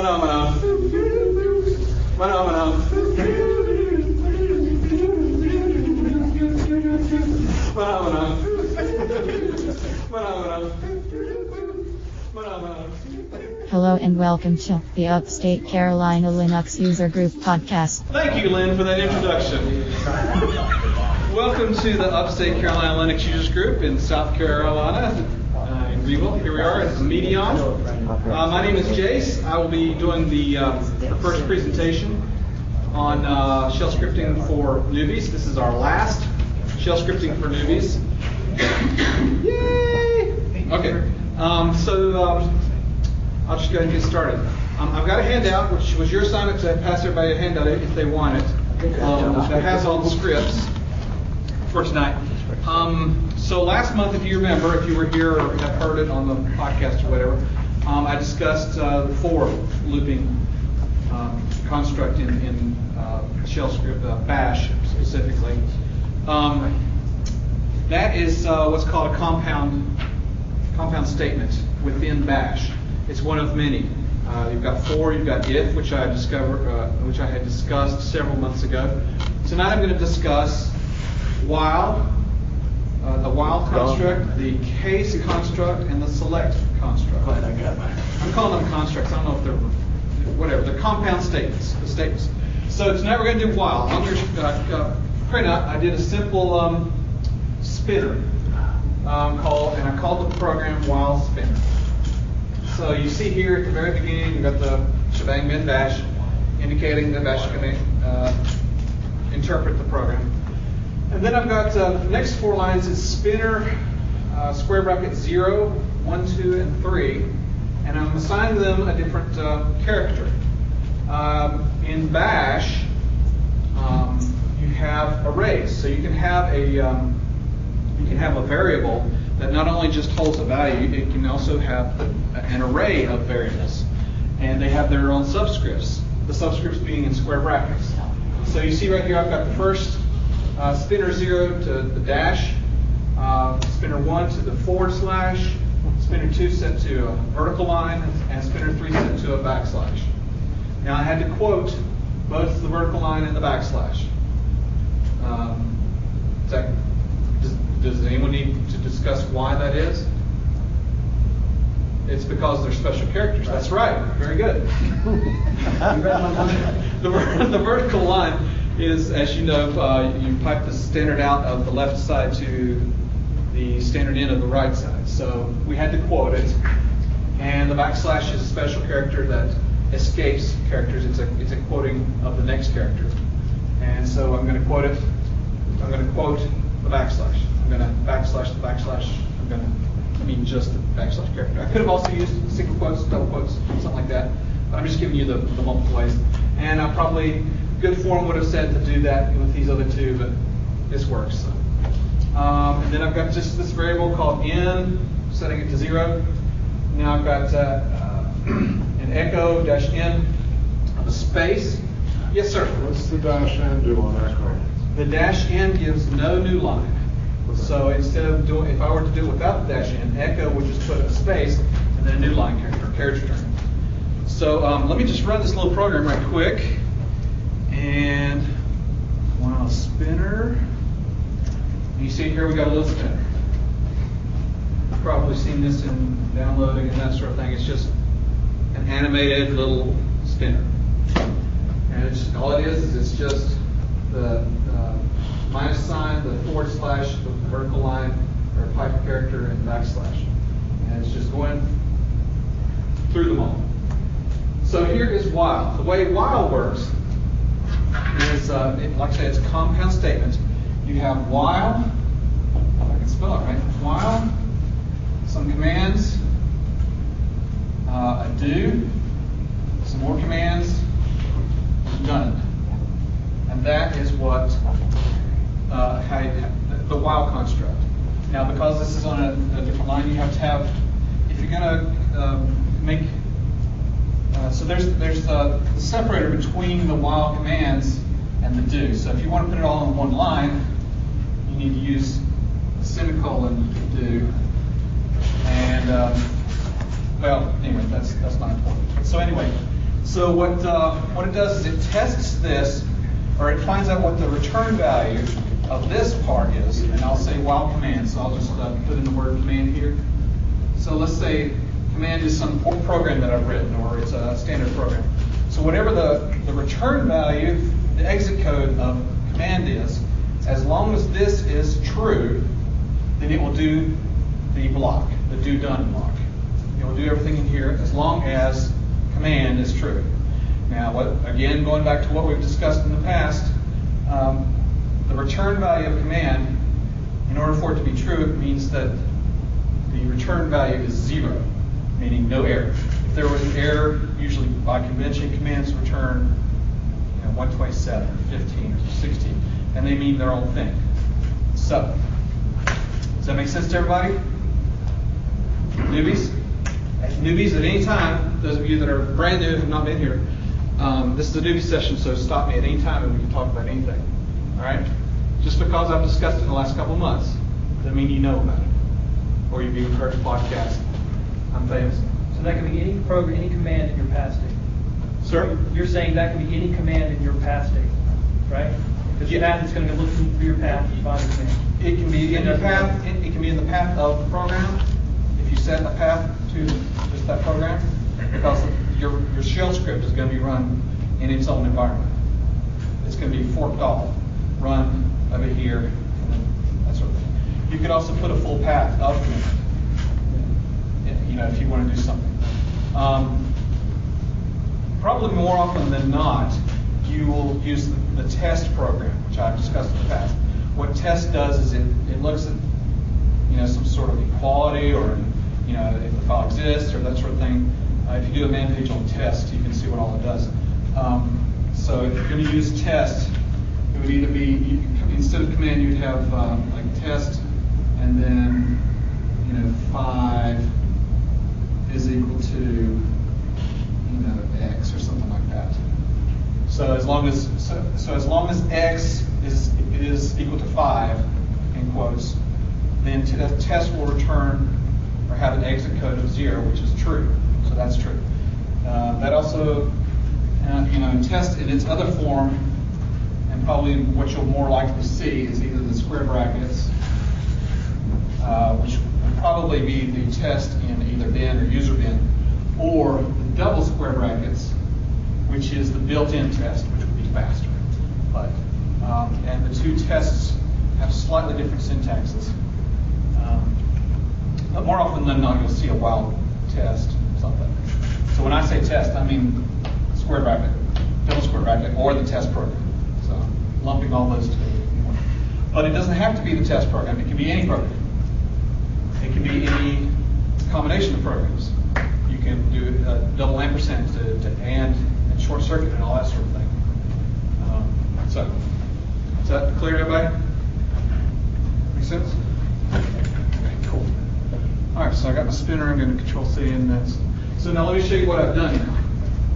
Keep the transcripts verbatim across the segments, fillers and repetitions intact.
Phenomena. Phenomena. Phenomena. Phenomena. Phenomena. Hello and welcome to the Upstate Carolina Linux User Group podcast. Thank you, Lynn, for that introduction. Welcome to the Upstate Carolina Linux Users Group in South Carolina, uh, in Greenville. Here we are at Medion. Uh, my name is Jace. I will be doing the, uh, the first presentation on uh, shell scripting for newbies. This is our last shell scripting for newbies. Yay! Okay, um, so um, I'll just go ahead and get started. Um, I've got a handout, which was your assignment to pass everybody a handout if they want it. Um, that has all the scripts for tonight. Um, so last month, if you remember, if you were here or have heard it on the podcast or whatever, um, I discussed uh, the for looping um, construct in, in uh, shell script, uh, bash specifically. Um, that is uh, what's called a compound compound statement within bash. It's one of many. Uh, you've got for, you've got if, which I discovered, uh, which I had discussed several months ago. Tonight I'm going to discuss while, uh, the while construct, the case construct, and the select construct. Glad I got mine. I'm calling them constructs. I don't know if they're whatever. They're compound statements. The statements. So tonight we're going to do while. On your uh, uh, printout, I did a simple um, spinner um, called, and I called the program while spinner. So you see here at the very beginning, you've got the shebang bin bash, indicating that bash can uh, interpret the program. And then I've got uh, the next four lines is spinner, uh, square bracket zero, one, two, and three, and I'm assigning them a different uh, character. Um, in bash, um, you have arrays, so you can have a um, you can have a variable that not only just holds a value, it can also have an array of variables, and they have their own subscripts. The subscripts being in square brackets. So you see right here, I've got the first. Uh, spinner zero to the dash, uh, spinner one to the forward slash, spinner two set to a vertical line, and spinner three set to a backslash. Now I had to quote both the vertical line and the backslash. Um, that, does, does anyone need to discuss why that is? It's because they're special characters. That's right. Very good. the, the vertical line is, as you know, uh, you pipe the standard out of the left side to the standard in of the right side. So we had to quote it, and the backslash is a special character that escapes characters. It's a it's a quoting of the next character, and so I'm going to quote it. I'm going to quote the backslash. I'm going to backslash the backslash. I'm going to I mean just the backslash character. I could have also used single quotes, double quotes, something like that, but I'm just giving you the, the multiple ways, and I probably. Good form would have said to do that with these other two, but this works. So. Um, and then I've got just this variable called in, setting it to zero. Now I've got uh, uh, an echo dash in of a space. Yes, sir. What's the dash n do on echo? The dash n gives no new line. So instead of doing, if I were to do it without the dash n, echo would just put a space and then a new line character, carriage return. So um, let me just run this little program right quick. And while spinner, you see here we got a little spinner. You've probably seen this in downloading and that sort of thing. It's just an animated little spinner. And it's, all it is is it's just the uh, minus sign, the forward slash, the vertical line, or pipe character, and backslash. And it's just going through them all. So here is while. The way while works is, uh, it, like I said, it's a compound statement. You have while, if I can spell it right, while, some commands, uh, a do, some more commands, done. And that is what, uh, how you, the while construct. Now, because this is on a, a different line, you have to have, if you're going to um, make, uh, so there's there's the, the separator between the while commands and the do. So if you want to put it all in one line, you need to use a semicolon do. And um, well, anyway, that's that's not important. So anyway, So what uh, what it does is it tests this, or it finds out what the return value of this part is, and I'll say while command. So I'll just uh, put in the word command here. So let's say command is some program that I've written, or it's a standard program. So whatever the, the return value, the exit code of command is, as long as this is true, then it will do the block, the do done block. It will do everything in here as long as command is true. Now, what, again, going back to what we've discussed in the past, um, the return value of command, in order for it to be true, it means that the return value is zero, meaning no error. If there was an error, usually by convention, commands return you know, one twenty-seven, or fifteen, or sixteen, and they mean their own thing. So, does that make sense to everybody? Newbies? Newbies, at any time, those of you that are brand new, have not been here, um, this is a newbie session, so stop me at any time and we can talk about anything. All right? Just because I've discussed it in the last couple of months doesn't mean you know about it, or you've even heard the podcast. I'm famous. So that can be any program, any command in your past state. Sir? You're saying that can be any command in your past state, right? Because Yeah. your path is going to look through your path and find the command. It can be in your path. It, it can be in the path of the program. If you set a path to just that program, because your your shell script is going to be run in its own environment. It's going to be forked off, run over here, and then that sort of thing. You could also put a full path of command, you know, if you want to do something. Um, probably more often than not, you will use the, the test program, which I've discussed in the past. What test does is it, it looks at, you know, some sort of equality, or, you know, if the file exists or that sort of thing. Uh, if you do a man page on test, you can see what all it does. Um, so if you're going to use test, it would either be, you, instead of command, you'd have um, like test, and then, you know, five is equal to, you know, x or something like that. So as long as so, so as long as x is is equal to five, in quotes, then t- the test will return or have an exit code of zero, which is true. So that's true. Uh, that also, uh, you know, in test in its other form, and probably what you'll more likely see is either the square brackets, uh, which will probably be the test in either bin or user bin, or the double square brackets, which is the built-in test, which would be faster. But um, and the two tests have slightly different syntaxes. Um, but more often than not, you'll see a wild test, something. So when I say test, I mean square bracket, double square bracket, or the test program. So lumping all those together. But it doesn't have to be the test program. It can be any program. It can be any combination of programs. You can do a double ampersand to, to and and short circuit and all that sort of thing. Um, so, is that clear to everybody? Make sense? Okay, cool. All right, so I got my spinner. I'm going to Control C in this. So now let me show you what I've done now.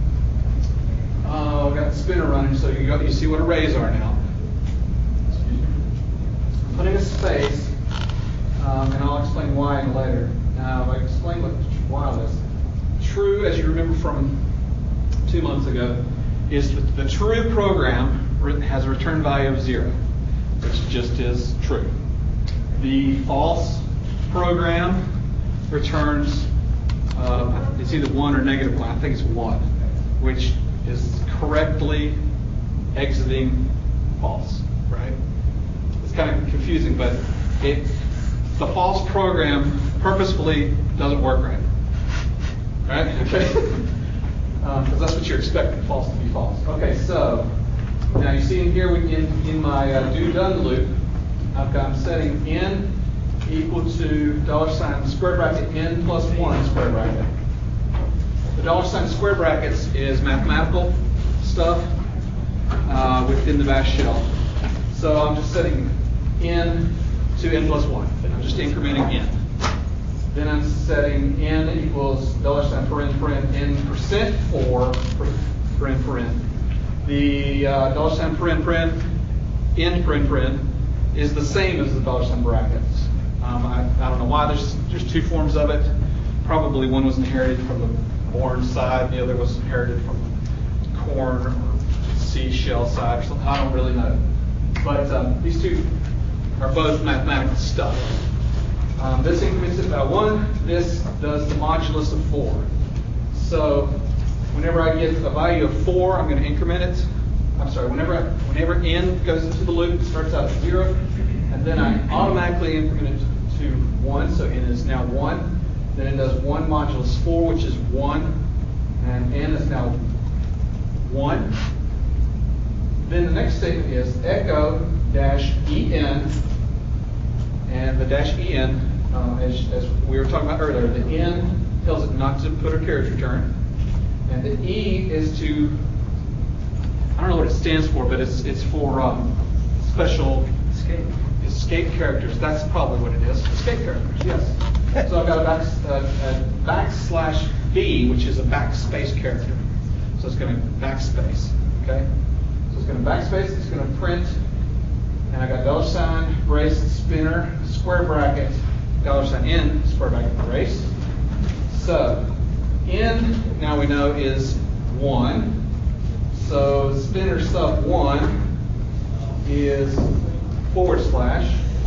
Uh, I've got the spinner running, so you got you see what arrays are now. Excuse me. I'm putting a space, um, and I'll explain why later. Now, I explain what while is. True, as you remember from two months ago, is that the true program has a return value of zero, which just is true. The false program returns, uh, it's either one or negative one. I think it's one, which is correctly exiting false, right? It's kind of confusing, but it the false program purposefully doesn't work right. Right? Okay. Because um, that's what you're expecting, false to be false. Okay, so now you see in here we, in, in my uh, do done loop, I've got I'm setting n equal to dollar sign square bracket n plus one square bracket. The dollar sign square brackets is mathematical stuff uh, within the bash shell. So I'm just setting n to n plus one. I'm just incrementing n. Then I'm setting n equals dollar sign paren paren n percent for paren paren. The uh, dollar sign paren paren n paren paren is the same as the dollar sign brackets. Um, I, I don't know why. There's there's two forms of it. Probably one was inherited from the Bourne side, the other was inherited from corn or seashell side or something. I don't really know. But um, these two are both mathematical stuff. Um, this increments it by one. This does the modulus of four. So whenever I get a value of four, I'm going to increment it. I'm sorry, whenever I, whenever n goes into the loop, it starts out at zero, and then I automatically increment it to one, so n is now one. Then it does one modulus four, which is one, and n is now one. Then the next statement is echo dash en, and the dash en, uh, as, as we were talking about earlier, the n tells it not to put a carriage return, and the e is to, I don't know what it stands for, but it's it's for um, special Escape. escape characters. That's probably what it is. Escape characters, yes. So I've got a, back, uh, a backslash b, which is a backspace character. So it's going to backspace, okay? So it's going to backspace, it's going to print, and I got dollar sign, brace, spinner, square bracket, dollar sign n, square bracket, brace. So n, now we know, is one. So spinner sub one is forward slash,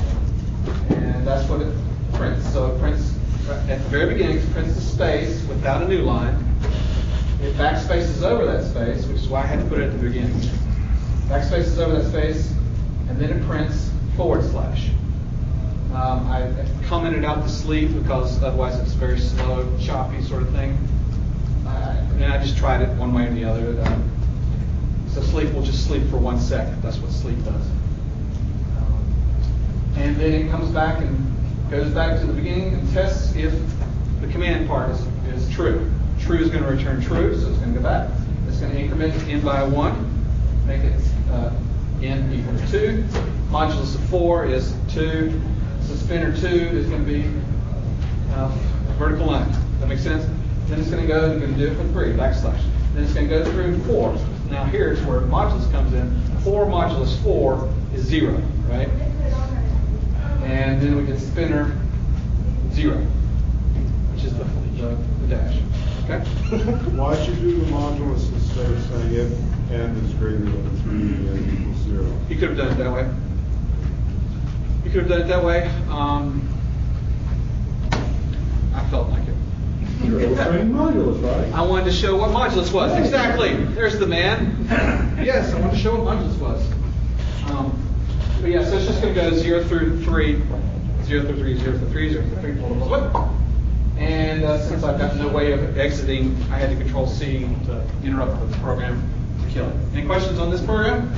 and that's what it prints. So it prints at the very beginning, it prints the space without a new line. It backspaces over that space, which is why I had to put it at the beginning. Backspaces over that space, and then it prints forward slash. Um, I commented out the sleep because otherwise it's very slow, choppy sort of thing. Uh, and I just tried it one way or the other. Um, so sleep will just sleep for one second. That's what sleep does. Um, and then it comes back and goes back to the beginning and tests if the command part is, is true. True is going to return true, so it's going to go back. It's going to increment n by one, make it uh, n equal to two. Modulus of four is two. So spinner two is going to be uh, a vertical line. That makes sense? Then it's going to go, and going to do it for three, backslash. Then it's going to go through four. Now here's where modulus comes in. four modulus four is zero, right? And then we get spinner zero, which is the, the, the dash. Okay? Why'd you do the modulus instead of saying if n is greater than three and equals zero? You could have done it that way. You could have done it that way. Um, I felt like it. You're saying modulus, right? I wanted to show what modulus was. Exactly. There's the man. Yes, I wanted to show what modulus was. Um, but yeah, so it's just going to go zero through three, zero through three, zero through three, zero through three, blah, blah, blah. And uh, since I've got no way of exiting, I had to Control C to interrupt the program to kill it. Any questions on this program?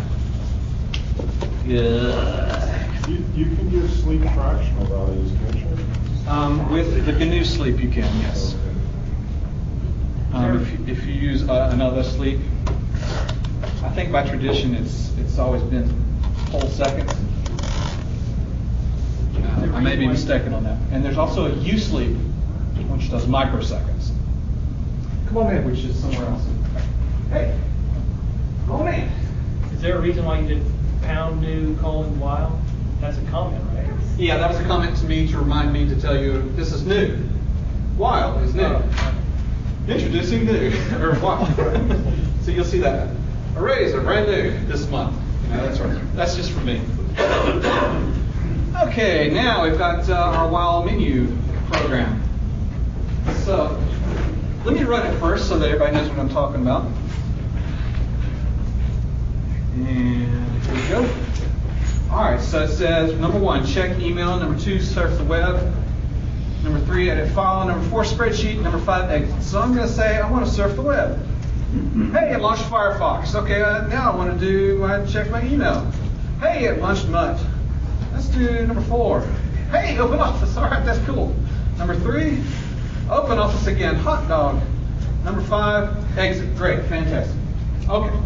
Yeah. You, you can give sleep fractional values, can't you? Um, with the G N U sleep, you can, yes. Um, if, you, if you use uh, another sleep, I think by tradition it's it's always been whole seconds. Uh, I may be mistaken on that. And there's also a U sleep, which does microseconds. Come on in, which is somewhere else. Hey, come on in. Is there a reason why you did pound new colon while? That's a comment, right? Yeah, that was a comment to me to remind me to tell you this is new. While is new. Oh. Introducing new, or while. So you'll see that. Arrays are brand new this month. You know, that's right. That's just for me. Okay, now we've got uh, our while menu program. So let me run it first so that everybody knows what I'm talking about. And here we go. All right, so it says, number one, check email. Number two, surf the web. Number three, edit file. Number four, spreadsheet. Number five, exit. So I'm going to say I want to surf the web. Hey, it launched Firefox. Okay, uh, now I want to do, I check my email. Hey, it launched Mutt. Let's do number four. Hey, open office. All right, that's cool. Number three, open office again. Hot dog. Number five, exit. Great, fantastic. Okay.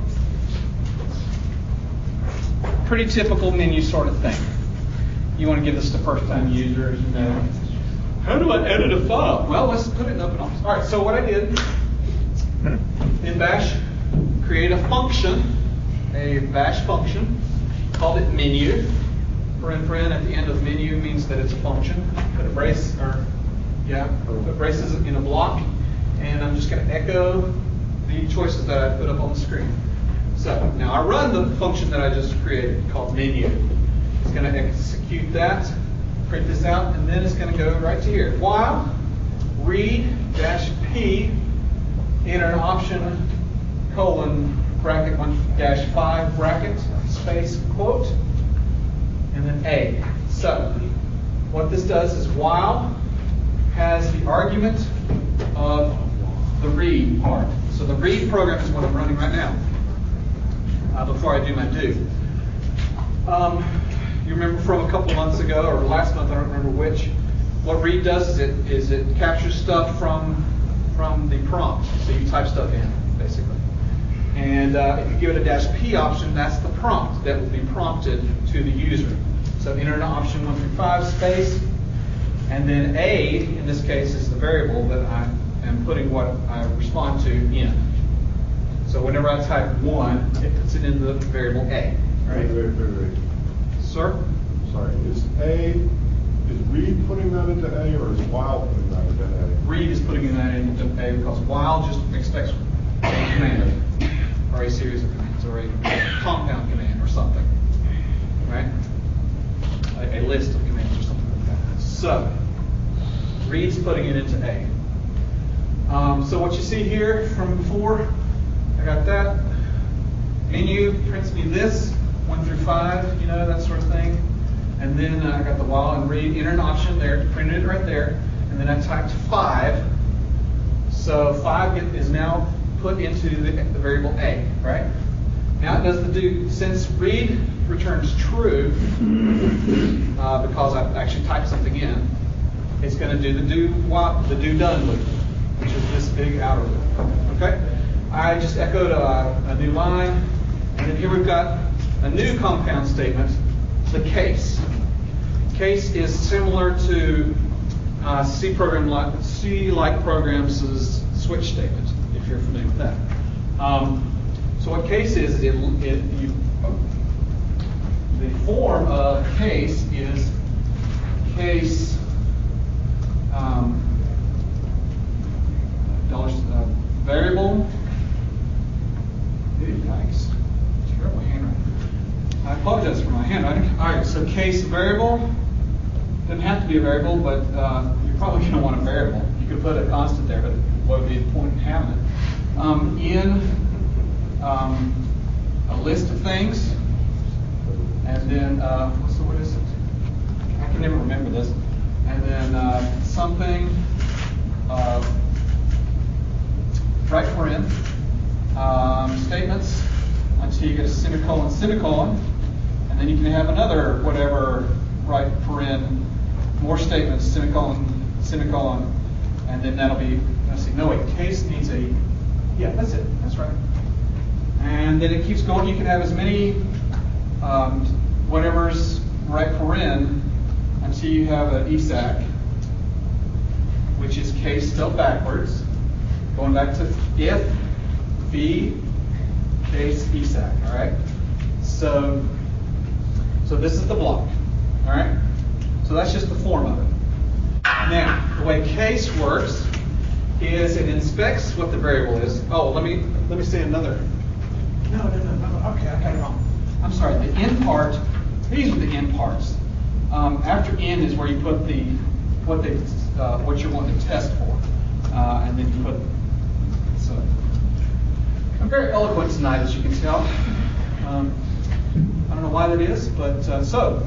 Pretty typical menu sort of thing. You want to give this to first-time users, you know. How do I edit a file? Well, let's put it in OpenOffice. All right, so what I did in Bash, create a function, a Bash function, called it menu. Paren paren at the end of menu means that it's a function. Put a brace, or yeah, put braces in a block, and I'm just going to echo the choices that I put up on the screen. So now I run the function that I just created called menu. It's going to execute that, print this out, and then it's going to go right to here. While read dash P, enter an option, colon, bracket one dash five, bracket, space, quote, and then A. So what this does is while has the argument of the read part. So the read program is what I'm running right now uh, before I do my do. Um, you remember from a couple months ago, or last month, I don't remember which, what read does is it is it captures stuff from from the prompt. So you type stuff in, basically. And uh, if you give it a dash P option, that's the prompt that will be prompted to the user. So enter an option one through five, space, and then A, in this case, is the variable that I am putting what I respond to in. So whenever I type one, it puts it in the variable A. Right? Wait, wait, wait, wait. Sir? Sorry, is A, is read putting that into A, or is while putting that into A? Read is putting that into A because while just expects a command, or a series of commands, or a compound command, or something. Right? A, a list of commands or something like that. So, read's putting it into A. Um, so what you see here from before, I got that. Menu prints me this, one through five, you know, that sort of thing. And then uh, I got the while and read, enter an option there, printed it right there. And then I typed five. So five get, is now put into the, the variable A, right? Now it does the do, since read returns true, uh, because I've actually typed something in, it's going to do the do while the do done loop, which is this big outer loop. Okay? I just echoed a, a new line, and then here we've got a new compound statement, the case. Case is similar to uh, C program like C-like programs' switch statement, if you're familiar with that. Um, so what case is, is it, it you, the form of case is case um, dollars, uh, variable. Dude, yikes. Terrible handwriting. I apologize for my handwriting. All right, so case variable. Doesn't have to be a variable, but uh, you're probably going to want a variable. You could put a constant there, but what would be the point in having it? Um, in um, a list of things, and then uh, what's the what is it? I can never remember this. And then uh, something uh, right paren um, statements until you get a semicolon semicolon, and then you can have another whatever right paren more statements semicolon semicolon, and then that'll be let's see no wait case needs a yeah that's it that's right. And then it keeps going. You can have as many um, whatever's right paren until you have an E S A C, which is case spelled backwards. Going back to if, v, case, E S A C. All right. So, so this is the block. All right. So that's just the form of it. Now, the way case works is it inspects what the variable is. Oh, let me let me say another. No, no, no, no. Okay, I got it wrong. I'm sorry. The end part. These are the end parts. Um, after end is where you put the what they uh, what you're wanting to test for, uh, and then you put. So I'm very eloquent tonight, as you can tell. Um, I don't know why that is, but uh, so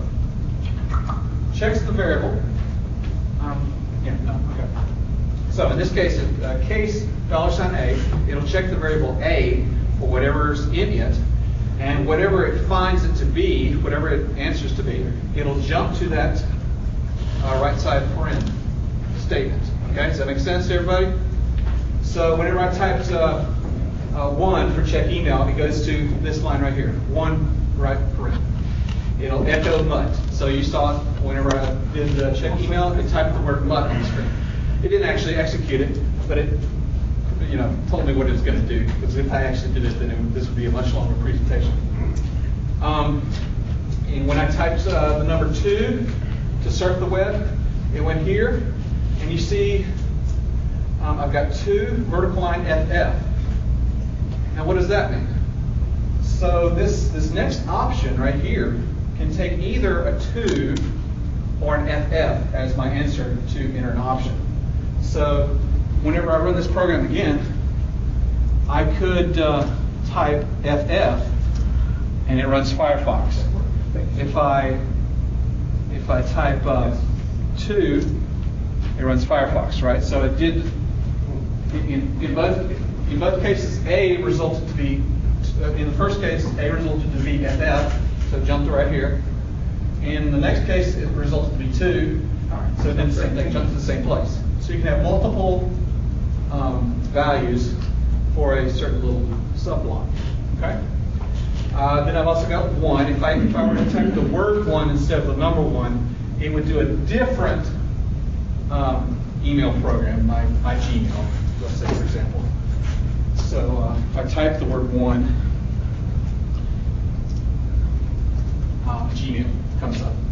checks the variable. Um, yeah, no, okay. So in this case, uh, case dollar sign A, it'll check the variable A for whatever's in it. And whatever it finds it to be, whatever it answers to be, it'll jump to that uh, right side paren statement. Okay, does that make sense to everybody? So whenever I typed uh, uh, one for check email, it goes to this line right here, one right paren. It'll echo mutt. So you saw it whenever I did uh, check email, it typed the word mutt on the screen. It didn't actually execute it, but it you know, told me what it was going to do. Because if I actually did it, then it, this would be a much longer presentation. Um, and when I typed uh, the number two to surf the web, it went here, and you see um, I've got two vertical line F F. Now what does that mean? So this, this next option right here can take either a two or an F F as my answer to enter an option. So whenever I run this program again, I could uh, type F F and it runs Firefox. If I if I type uh, two, it runs Firefox, right? So it did in, in both in both cases. A resulted to be in the first case A resulted to be F F, so it jumped to right here. In the next case, it resulted to be two, so it did the same thing, jumped to the same place. So you can have multiple um, values for a certain little subblock. Okay. Uh, then I've also got one. If I if I were to type the word one instead of the number one, it would do a different um, email program, my my Gmail, let's say for example. So uh, if I type the word one, uh, Gmail comes up.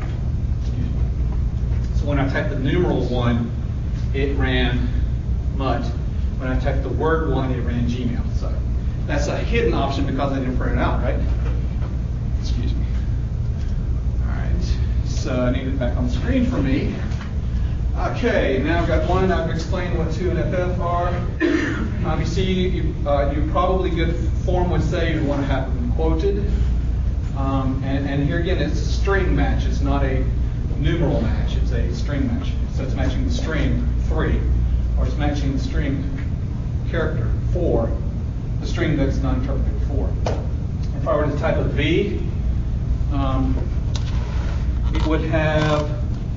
So when I type the numeral one, it ran M U T. When I typed the word one, it ran Gmail. So that's a hidden option because I didn't print it out, right? Excuse me. All right. So I need it back on the screen for me. Okay, now I've got one. I've explained what two and F F are. Um, you see, you, uh, you probably good form would say you want to have them quoted. Um, and, and here again, it's a string match. It's not a numeral match. It's a string match. So it's matching the string three, or it's matching the string character four, the string that's non-interpreted four. If I were to type a V, um, it would have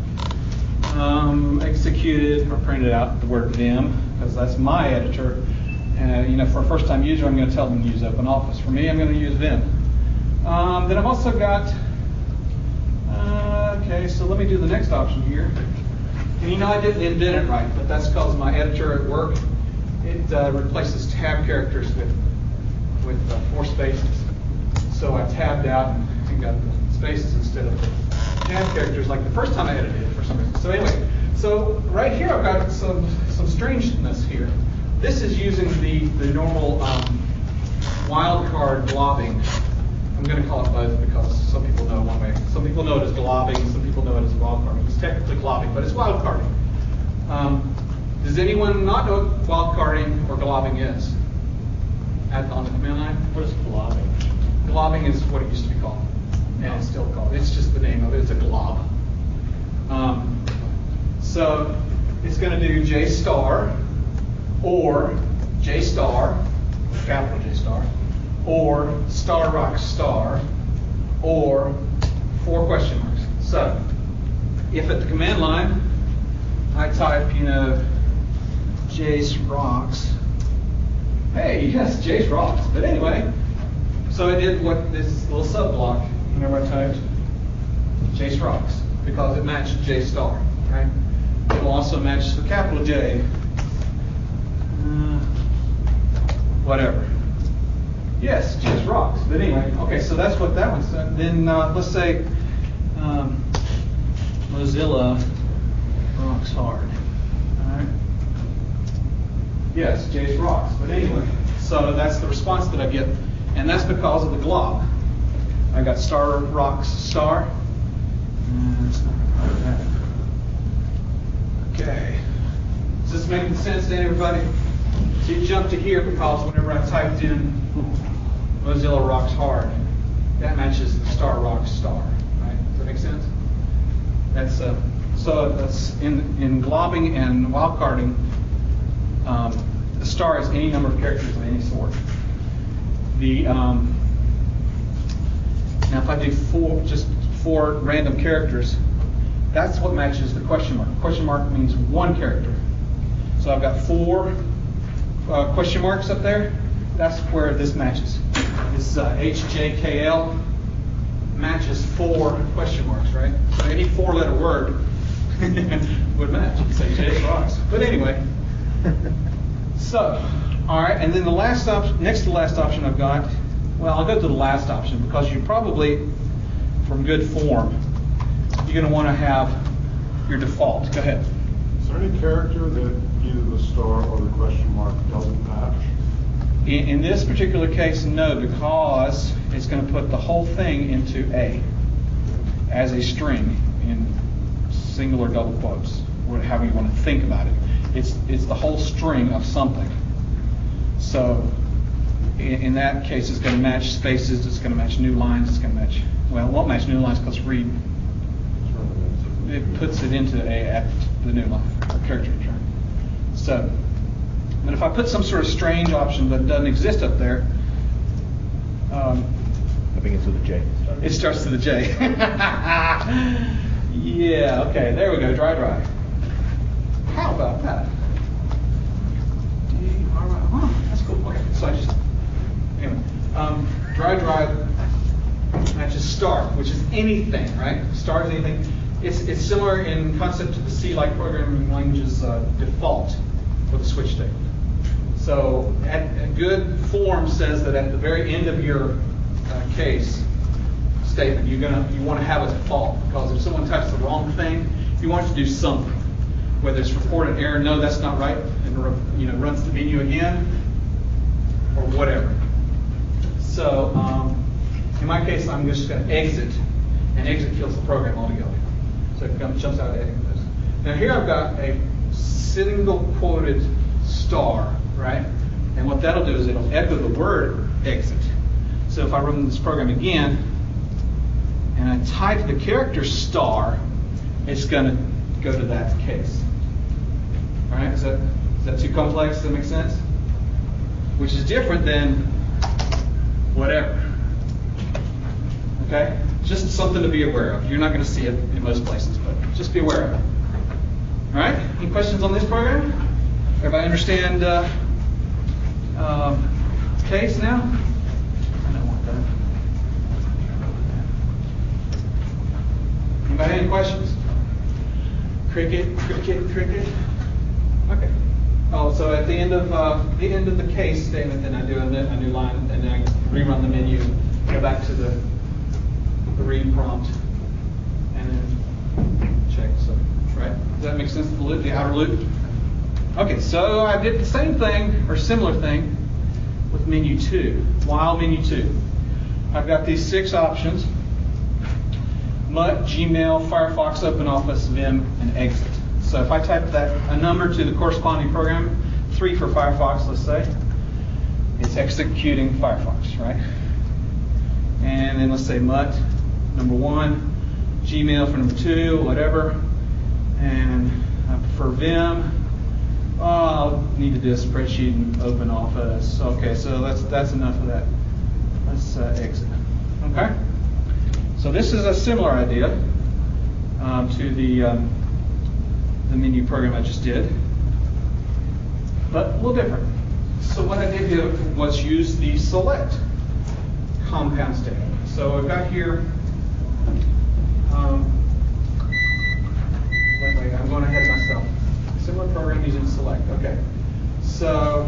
um, executed or printed out the word Vim, because that's my editor. Uh, you know, for a first-time user, I'm going to tell them to use OpenOffice. For me, I'm going to use Vim. Um, then I've also got, uh, okay, so let me do the next option here. And you know, I didn't indent it right, but that's because my editor at work, it uh, replaces tab characters with with uh, four spaces. So I tabbed out and got the spaces instead of tab characters like the first time I edited it for some reason. So anyway, so right here I've got some some strangeness here. This is using the the normal um, wildcard globbing. I'm going to call it both because some people know one way. Some people know it as globbing. Some people know it as wildcarding. It's technically globbing, but it's wildcarding. Um, does anyone not know what wildcarding or globbing is at on the command line? What is globbing? Globbing is what it used to be called, and it's still called. It's just the name of it. It's a glob. Um, so it's going to do J star or J star, capital J star, or star rock star, or four question marks. So if at the command line I type, you know, Jace rocks, hey, yes, Jace rocks. But anyway, so I did what this little sub block whenever I typed Jace rocks, because it matched J star, right? It will also match the capital J, uh, whatever. Yes, Jace rocks. But anyway, okay, so that's what that one said. Then uh, let's say um, Mozilla rocks hard. All right. Yes, Jace rocks. But anyway, so that's the response that I get, and that's because of the glob. I got star rocks star. Uh, it's not like that. Okay. Is this making sense to everybody? So you jump to here because whenever I typed in Mozilla rocks hard, that matches the star rocks star, right? Does that make sense? That's uh, so that's in in globbing and wildcarding. Um, the star is any number of characters of any sort. The um, now if I do four, just four random characters, that's what matches the question mark. Question mark means one character. So I've got four uh, question marks up there. That's where this matches. This uh, H J K L matches four question marks, right? So any four-letter word would match. You can say J rocks. But anyway, so all right, and then the last option, next to the last option I've got. Well, I'll go to the last option because you probably, from good form, you're going to want to have your default. Go ahead. Is there any character that either the star or the question mark doesn't match? In, in this particular case, no, because it's going to put the whole thing into A as a string in single or double quotes, or however you want to think about it. It's it's the whole string of something. So in, in that case, it's going to match spaces, it's going to match new lines, it's going to match, well, it won't match new lines because read, it puts it into A at the new line, or character return. So, but if I put some sort of strange option that doesn't exist up there, um, I think it's with a J. it starts with a J. Yeah, okay, there we go, dry, dry. How about that? D R I, oh, that's cool. Okay, so I just, anyway, um, dry, dry matches start, which is anything, right? Start is anything. It's it's similar in concept to the C-like programming language's uh, default for the switch statement. So, at, a good form says that at the very end of your uh, case statement, you're gonna you want to have a default, because if someone types the wrong thing, you want it to do something. Whether it's report an error, no, that's not right, and you know runs the menu again, or whatever. So um, in my case, I'm just going to exit, and exit kills the program altogether. So it comes, jumps out of editing this. Now here I've got a single quoted star, right? And what that'll do is it'll echo the word exit. So if I run this program again, and I type the character star, it's going to go to that case. All right, is that, is that too complex? Does that make sense? Which is different than whatever. Okay? Just something to be aware of. You're not going to see it in most places, but just be aware of it. All right? Any questions on this program? Everybody understand uh, um, case now? I don't want that. Anybody have any questions? Cricket, cricket, cricket. Okay. Oh, so at the end of uh, the end of the case statement, then I do a, a new line, and then I rerun the menu, go back to the the read prompt, and then check. So, right? Does that make sense? The loop, the outer loop. Okay. So I did the same thing or similar thing with menu two, while menu two. I've got these six options: M U T, Gmail, Firefox, OpenOffice, Vim, and Exit. So if I type that a number to the corresponding program, three for Firefox, let's say, it's executing Firefox, right? And then let's say M U T, number one, Gmail for number two, whatever. And I prefer Vim. Oh, I'll need to do a spreadsheet and OpenOffice. Okay, so that's that's enough of that. Let's uh, exit. Okay. So this is a similar idea um, to the um, the menu program I just did, but a little different. So what I did here was use the select compound statement. So I've got here. Um, wait, wait, I'm going ahead of myself. Similar program using select. Okay. So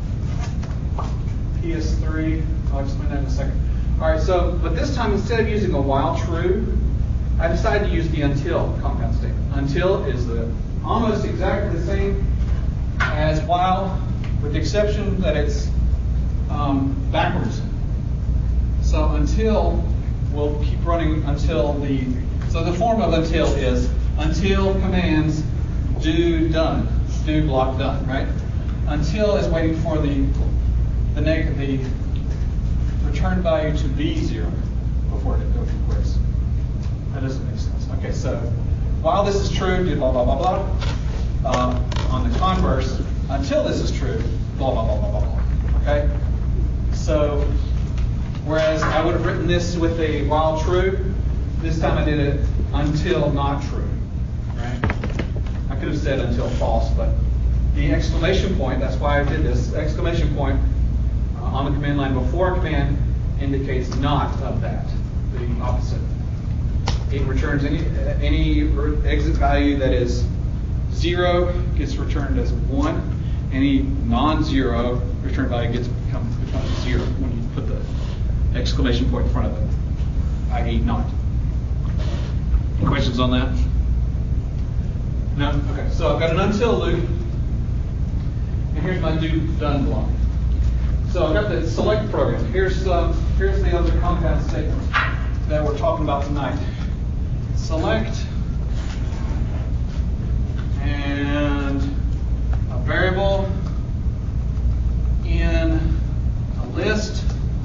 P S three. I'll explain that in a second. All right, so, but this time, instead of using a while true, I decided to use the until compound statement. Until is the almost exactly the same as while, with the exception that it's um, backwards. So until will keep running until the, so the form of until is until commands do done, do block done, right? Until is waiting for the, the negative, the return value to be zero before it goes to quits. That doesn't make sense. Okay, so while this is true, do blah, blah, blah, blah. Uh, on the converse, until this is true, blah, blah, blah, blah, blah, blah. Okay? So, whereas I would have written this with a while true, this time I did it until not true. Right? I could have said until false, but the exclamation point, that's why I did this, exclamation point on the command line before a command indicates not of that, the opposite. It returns any any exit value that is zero gets returned as one. Any non-zero return value gets becomes becomes zero when you put the exclamation point in front of it, that is not. Any questions on that? No? Okay, so I've got an until loop, and here's my do done block. So So I've got the select program. Here's um, here's the other compound statement that we're talking about tonight. Select and a variable in a list,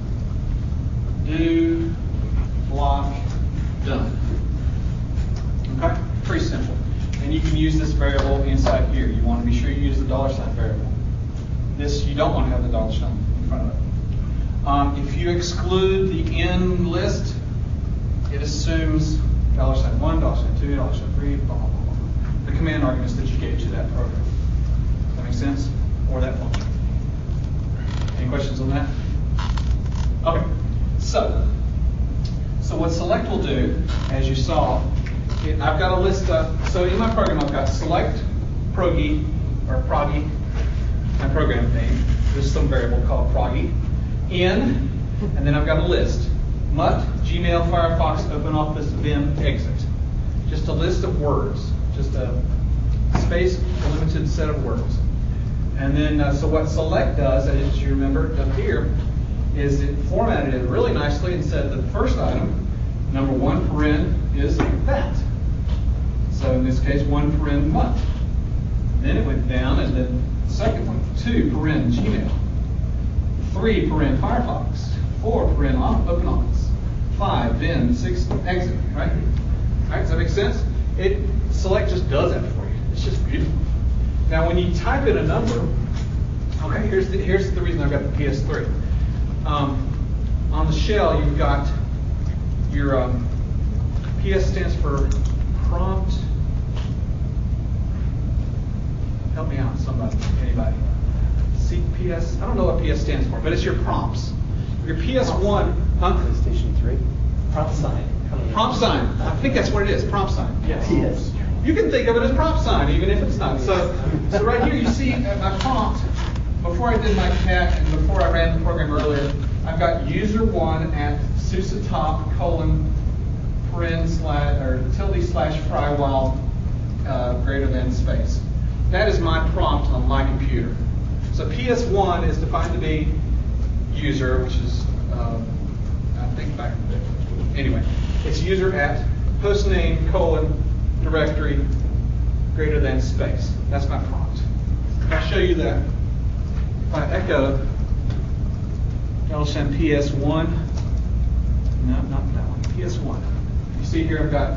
do, block, done. Okay? Pretty simple. And you can use this variable inside here. You want to be sure you use the dollar sign variable. This, you don't want to have the dollar sign in front of it. Um, if you exclude the in list, it assumes dollar sign one, dollar sign two, dollar sign three, blah, blah, blah, blah. The command arguments that you gave to that program. Does that make sense? Or that function. Any questions on that? Okay. So, so what select will do, as you saw, it, I've got a list of, so in my program I've got select progy, or proggy, my program name. There's some variable called proggy. In, and then I've got a list. Mutt, Gmail, Firefox, OpenOffice, Vim, exit. Just a list of words. Just a space, a limited set of words. And then, uh, so what select does, as you remember up here, is it formatted it really nicely and said the first item, number one paren, is that. So in this case, one paren Mutt. Then it went down, and then the second one, two paren Gmail, three paren Firefox, four paren OpenOffice, five Vim, six exit. Right? All right? Does that make sense? It select just does that for you. It's just beautiful. Now, when you type in a number, okay, here's the here's the reason I've got the P S three. Um, on the shell, you've got your um, P S stands for prompt. Help me out, somebody, anybody. C P S. I don't know what P S stands for, but it's your prompts. Your P S one, huh? PlayStation three. Prompt sign. Prompt sign. I think that's what it is. Prompt sign. Yes. Yes. You can think of it as prompt sign, even if it's not. So, so right here you see my prompt. Before I did my cat and before I ran the program earlier, I've got user one at susatop colon paren slash or tilde slash fry while uh, greater than space. That is my prompt on my computer. So P S one is defined to be user, which is uh, I think back anyway. It's user at hostname colon directory greater than space. That's my prompt. I'll show you that. If I echo dollar sign P S one, no, not that one, P S one. You see here I've got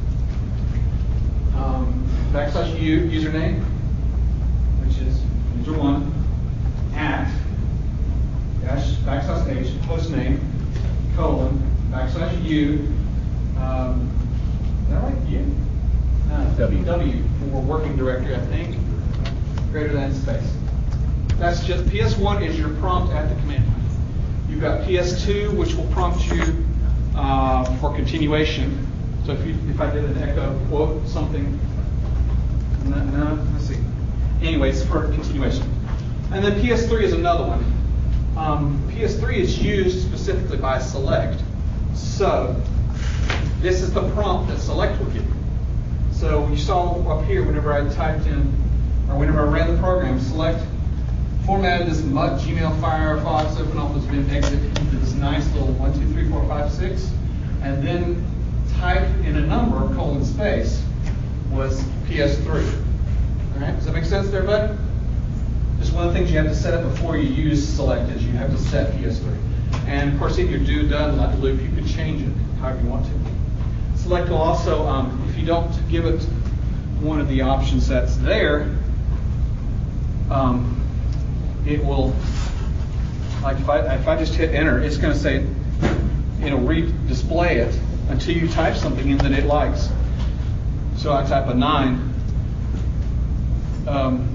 um, backslash u username, which is user one, at dash backslash h hostname colon backslash u. Um, is that right? U. Uh, W. W for working directory, I think. Greater than space. That's just P S one is your prompt at the command line. You've got P S two, which will prompt you uh, for continuation. So if you if I did an echo quote something, no, no, let's see. Anyways, for continuation. And then P S three is another one. Um, P S three is used specifically by select. So this is the prompt that select will give you. So you saw up here whenever I typed in, or whenever I ran the program, select formatted as Mutt, Gmail, Firefox, OpenOffice, Vim, exit into this nice little one, two, three, four, five, six, and then type in a number, colon space, was P S three. All right, does that make sense to everybody? Just one of the things you have to set up before you use select is you have to set P S three. And of course, if you're do done loop, you can change it however you want to. Select will also, um, if you don't give it one of the options that's there, um, it will, like if I, if I just hit enter, it's going to say, it'll re-display it until you type something in that it likes. So I type a nine, um,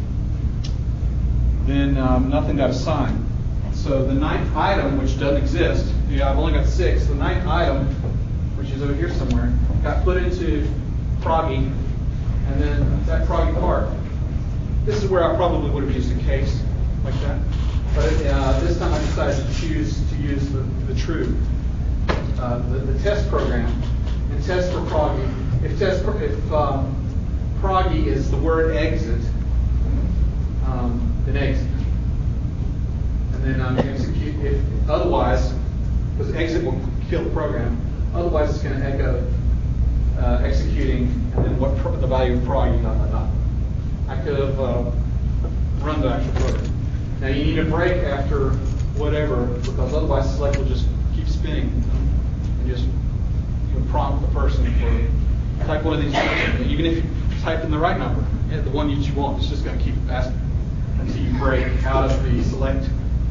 then um, nothing got assigned. So the ninth item, which doesn't exist, yeah, I've only got six, the ninth item, which is over here somewhere, got put into proggy, and then that proggy part. This is where I probably would have used a case like that, but uh, this time I decided to choose to use the, the true, uh, the, the test program, and test for proggy. If test for, if um, proggy is the word exit, um, then exit. and then I'm going to execute. If otherwise, because exit will kill the program. Otherwise, it's going to echo uh, executing, and then what pro the value of prog dot dot dot. I could have uh, run the actual program. Now you need a break after whatever, because otherwise select will just keep spinning and just you know, prompt the person for type one of these numbers. Even if you type in the right number, yeah, the one that you want, it's just going to keep asking until you break out of the select.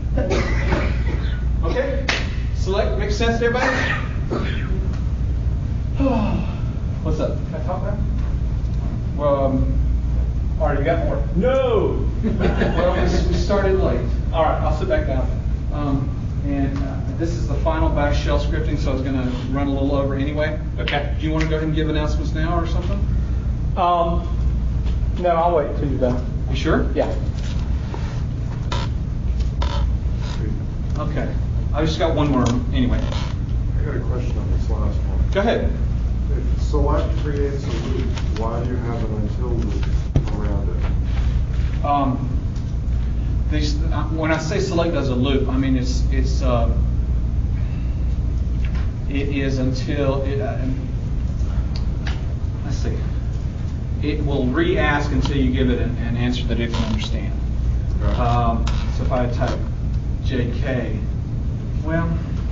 Okay? Select makes sense to everybody? What's up? Can I talk now? Well, um, All right, you got more? no. Well, we, we started late. All right. I'll sit back down. Um, and uh, this is the final bash shell scripting, so I was going to run a little over anyway. Okay. Do you want to go ahead and give announcements now or something? Um, no, I'll wait until you're done. You sure? Yeah. Okay. I just got one more anyway. I got a question on this last one. Go ahead. If select creates a loop, why do you have an until loop around it? Um, these, uh, when I say select does a loop, I mean it's it's uh, it is until it. Uh, let's see. It will re-ask until you give it an, an answer that it can understand. Okay. Um, so if I type J K, well.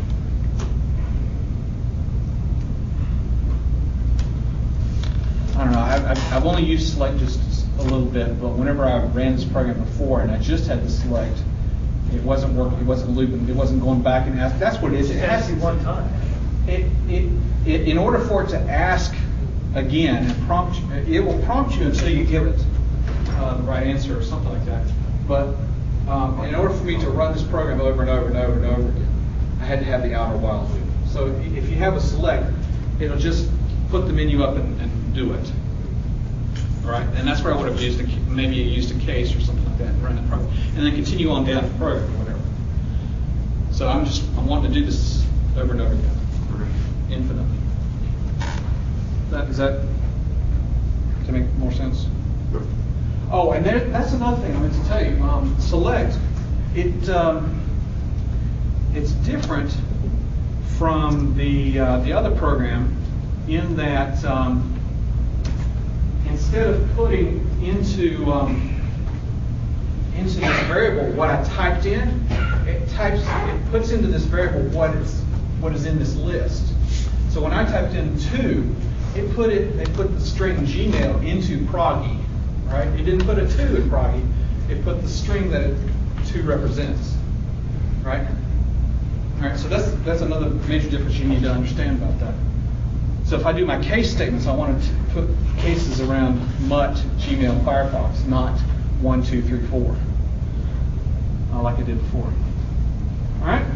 I don't know. I've, I've I've only used select just a little bit, but whenever I ran this program before and I just had the select, it wasn't working. It wasn't looping. It wasn't going back and ask. That's what it is. It Ask has you one time. It, it it in order for it to ask again and prompt you, it will prompt you until you give it uh, the right answer or something like that. But um, in order for me to run this program over and over and over and over again, I had to have the outer while loop. So if you have a select, it'll just put the menu up and, and do it. All right, and that's where I would have used a, maybe used a case or something like that and run the program, and then continue on down the program or whatever. So I'm just I'm wanting to do this over and over again, infinitely. That is that. Does that make more sense? Oh, and there, that's another thing I meant to tell you. Um, select, it um, it's different from the uh, the other program in that um, instead of putting into um, into this variable what I typed in, it types it puts into this variable what is what is in this list. So when I typed in two, it put it it put the string Gmail into Proggy. Right? It didn't put a two in Proggy. It put the string that it, two represents. Right? All right. So that's that's another major difference you need to understand about that. So if I do my case statements, I want to put cases around Mutt, Gmail, Firefox, not one, two, three, four, uh, like I did before. All right.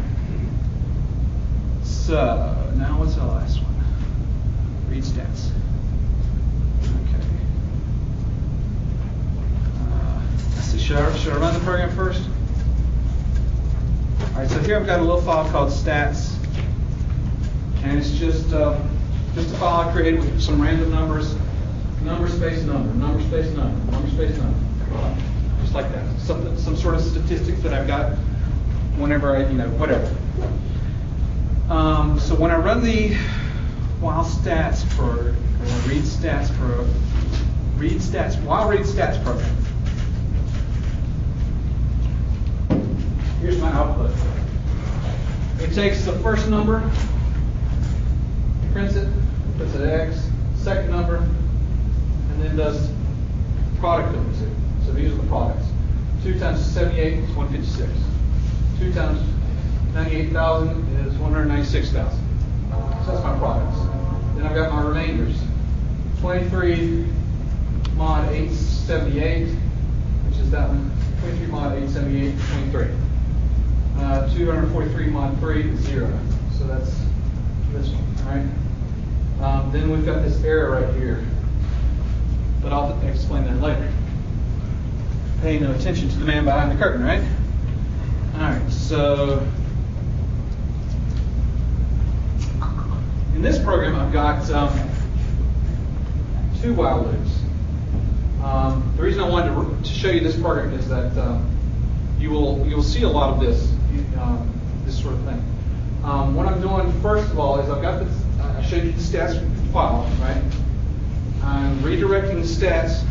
So now what's the last one? Read stats. Should I, should I run the program first? All right, so here I've got a little file called stats, and it's just uh, just a file I created with some random numbers, number space number, number space number, number space number, just like that. Some some sort of statistics that I've got whenever I, you know, whatever. Um, so when I run the while stats for or read stats for read stats while read stats program. Here's my output. It takes the first number, prints it, puts it X, second number, and then does product of the two. So these are the products. Two times seventy-eight is one hundred fifty-six. Two times ninety-eight thousand is one hundred ninety-six thousand. So that's my products. Then I've got my remainders. twenty-three mod eight seventy-eight, which is that one. twenty-three mod eight seventy-eight, twenty-three. Uh, two hundred forty-three mod three is zero. So that's this one, all right? Um, then we've got this error right here. But I'll explain that later. Pay no attention to the man behind the curtain, right? All right, so in this program, I've got um, two while loops. Um, the reason I wanted to, to show you this program is that um, you will you'll see a lot of this um, this sort of thing. Um, what I'm doing first of all is I've got this. I showed you the stats file, right? I'm redirecting the stats,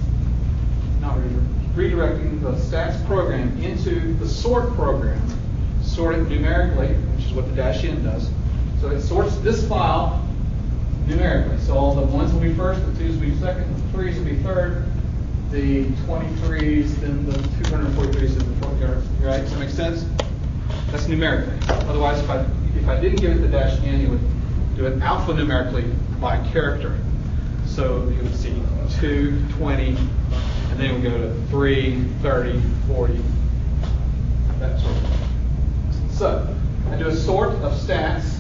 not redirecting the stats program into the sort program, sort it numerically, which is what the dash n does. So it sorts this file numerically. So all the ones will be first, the twos will be second, the threes will be third, the twenty-threes, then the two hundred forty-threes, and the forty, right? Does that make sense? That's numerically. Otherwise, if I if I didn't give it the dash n, it would do it alphanumerically by character. So you would see two, twenty, and then it would go to three, thirty, forty, that sort of thing. So I do a sort of stats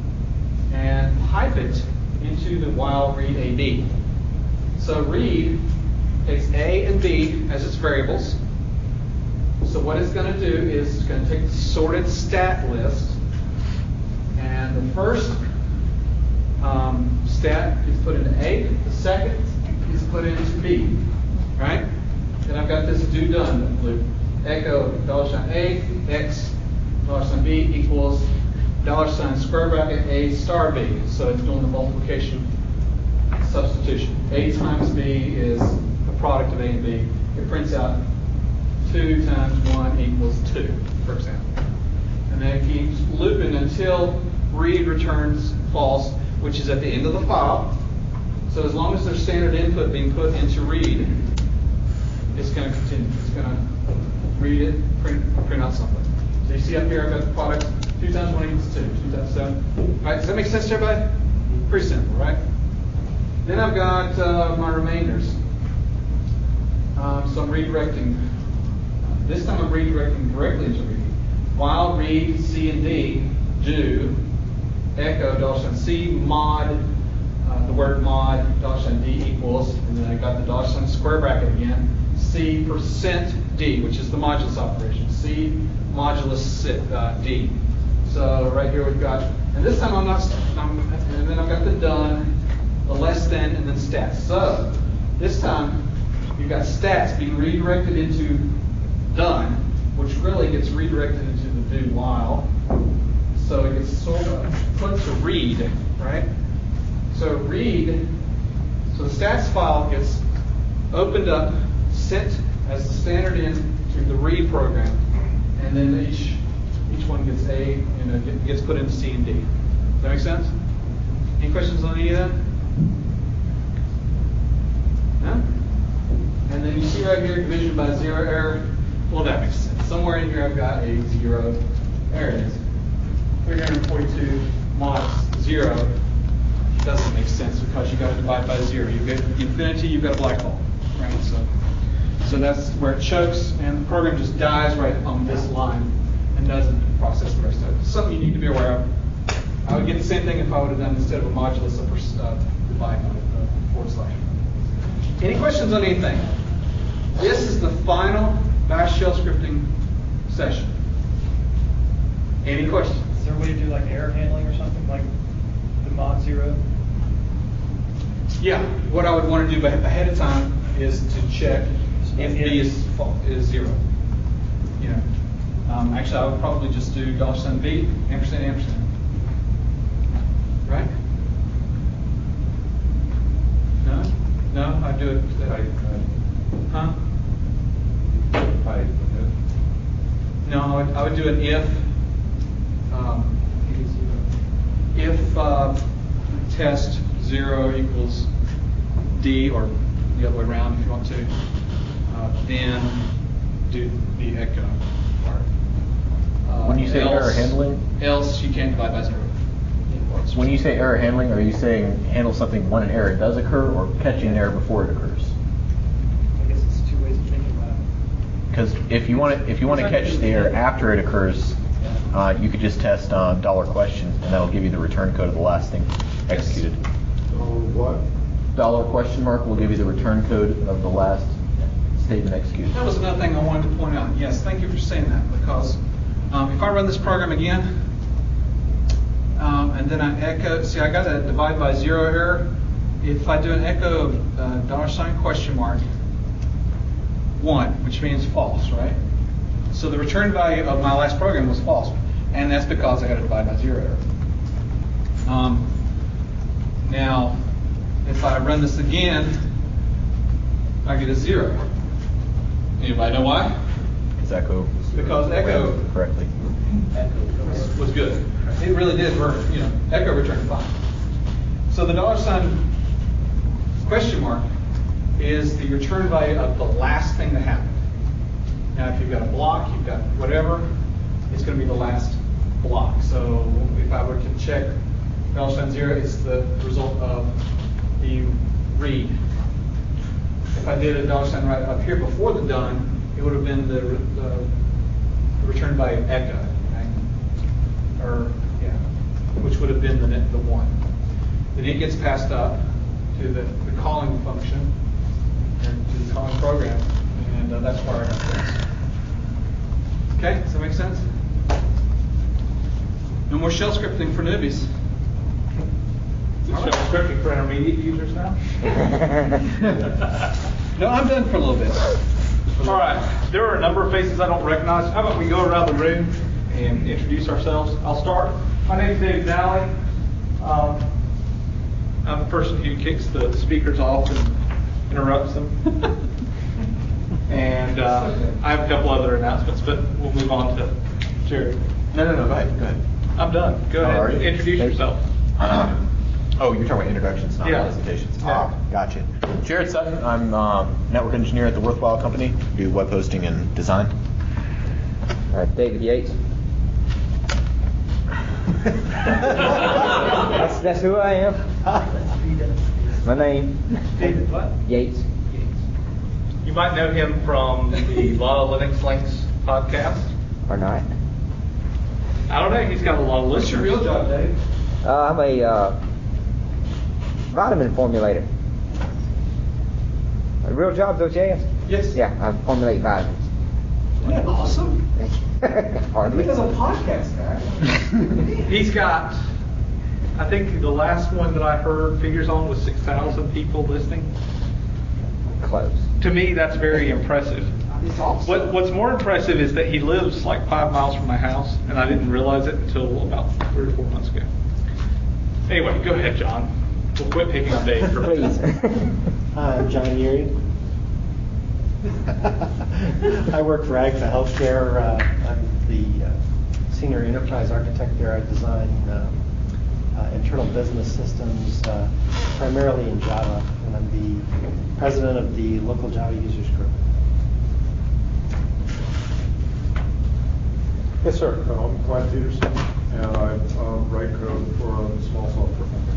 and pipe it into the while read A B. So read takes A and B as its variables. So what it's going to do is it's going to take the sorted stat list, and the first um, stat is put into A, the second is put into B, right? Then I've got this do done loop. Echo dollar sign A, X, dollar sign B equals dollar sign square bracket A star B. So it's doing the multiplication substitution. A times B is the product of A and B. It prints out two times one equals two, for example. And then it keeps looping until read returns false, which is at the end of the file. So as long as there's standard input being put into read, it's going to continue. It's going to read it, print, print out something. So you see up here, I've got the product, two times one equals two, two times seven. All right, does that make sense to everybody? Pretty simple, right? Then I've got uh, my remainders. Um, so I'm redirecting. This time I'm redirecting directly into read. While read C and D do echo dollar sign C mod, uh, the word mod, dollar sign D equals, and then I got the dollar sign square bracket again, C percent D, which is the modulus operation. C modulus uh, D. So right here we've got, and this time I'm not, I'm, and then I've got the done, the less than, and then stats. So this time you've got stats being redirected into done, which really gets redirected into the do while. So it gets sort of put to read, right? So read, so the stats file gets opened up, sent as the standard in to the read program, and then each each one gets a, you know, gets put into C and D. Does that make sense? Any questions on any of that? No? And then you see right here division by zero error. Well, that makes sense. Somewhere in here I've got a zero. There it is. three hundred forty-two mod zero doesn't make sense because you got to divide by zero. You get infinity, you've got a black hole, right? So, so that's where it chokes, and the program just dies right on this line and doesn't process the rest of it. It's something you need to be aware of. I would get the same thing if I would have done instead of a modulus of uh, divide by uh, forward slash. Any questions on anything? This is the final Bash shell scripting session. Any questions? Is there a way to do like error handling or something, like the mod zero? Yeah, what I would want to do ahead of time is to check if B is is zero. You know, um, actually, I would probably just do dollar sign B, ampersand, ampersand. Right? No, no, I do it. I, huh? I, No, I would, I would do an if. Um, if uh, test zero equals D, or the other way around if you want to, uh, then do the echo part. Uh, When you say else, error handling? Else you can't divide by zero. When you say error handling, are you saying handle something when an error does occur, or catching an error before it occurs? I guess it's two ways of thinking about it. Because if you want to, if you want to catch the error after it occurs, uh, you could just test uh, dollar question, and that'll give you the return code of the last thing executed. oh, what? Dollar question mark will give you the return code of the last statement executed. That was another thing I wanted to point out. Yes, thank you for saying that, because um, if I run this program again, um, and then I echo, see I got a divide by zero error. If I do an echo of uh, dollar sign question mark one, which means false, right? So the return value of my last program was false, and that's because I got to divide by zero error. Um, now, if I run this again, I get a zero. Anybody know why? Is Echo Because Echo correctly? was, was good. It really did work. You know, Echo returned fine. So the dollar sign question mark is the return value of the last thing that happened. Now, if you've got a block, you've got whatever, it's going to be the last block. So if I were to check dollar sign zero, it's the result of the read. If I did a dollar sign right up here before the done, it would have been the, the, the return value of echo, okay? Or yeah, which would have been the the one. Then it gets passed up to the, the calling function and to the calling program, and uh, that's where I got this. Okay, does that make sense? No more shell scripting for newbies. Shell scripting for intermediate users now? No, I'm done for a little bit. All right, there are a number of faces I don't recognize. How about we go around the room and introduce ourselves? I'll start. My name is David Nally. Um, I'm the person who kicks the speakers off and interrupts them. And uh, I have a couple other announcements, but we'll move on to Jared. No, no, no. Go ahead. Go ahead. I'm done. Go Oh, are ahead. you? Introduce yourself. Um, oh, you're talking about introductions, not Yeah. presentations. Yeah. Ah, gotcha. Jared Sutton. I'm um, network engineer at the Worthwhile Company. Do web hosting and design. All right, David Yates. that's, that's who I am. My name. David what? Yates. You might know him from the Law Linux Links podcast. Or not. I don't know. He's got a lot of What's your listeners. real job, Dave? Uh, I'm a uh, vitamin formulator. A real job, don't you ask? Yes. Yeah, I formulate vitamins. Isn't that awesome? Hardly. He does a podcast, guy. He's got, I think the last one that I heard figures on was six thousand people listening. Close. To me, that's very impressive. It's awesome. What, what's more impressive is that he lives like five miles from my house, and I didn't realize it until about three or four months ago. Anyway, go ahead, John. We'll quit picking on Dave. For Please. Hi, I'm John Yeary. I work for AGFA Healthcare. Uh, I'm the uh, senior enterprise architect there. I design uh, uh, internal business systems, uh, primarily in Java, and I'm the president of the local Java users group. Yes, sir. I'm Clyde Peterson, and I uh, write code for a small software company.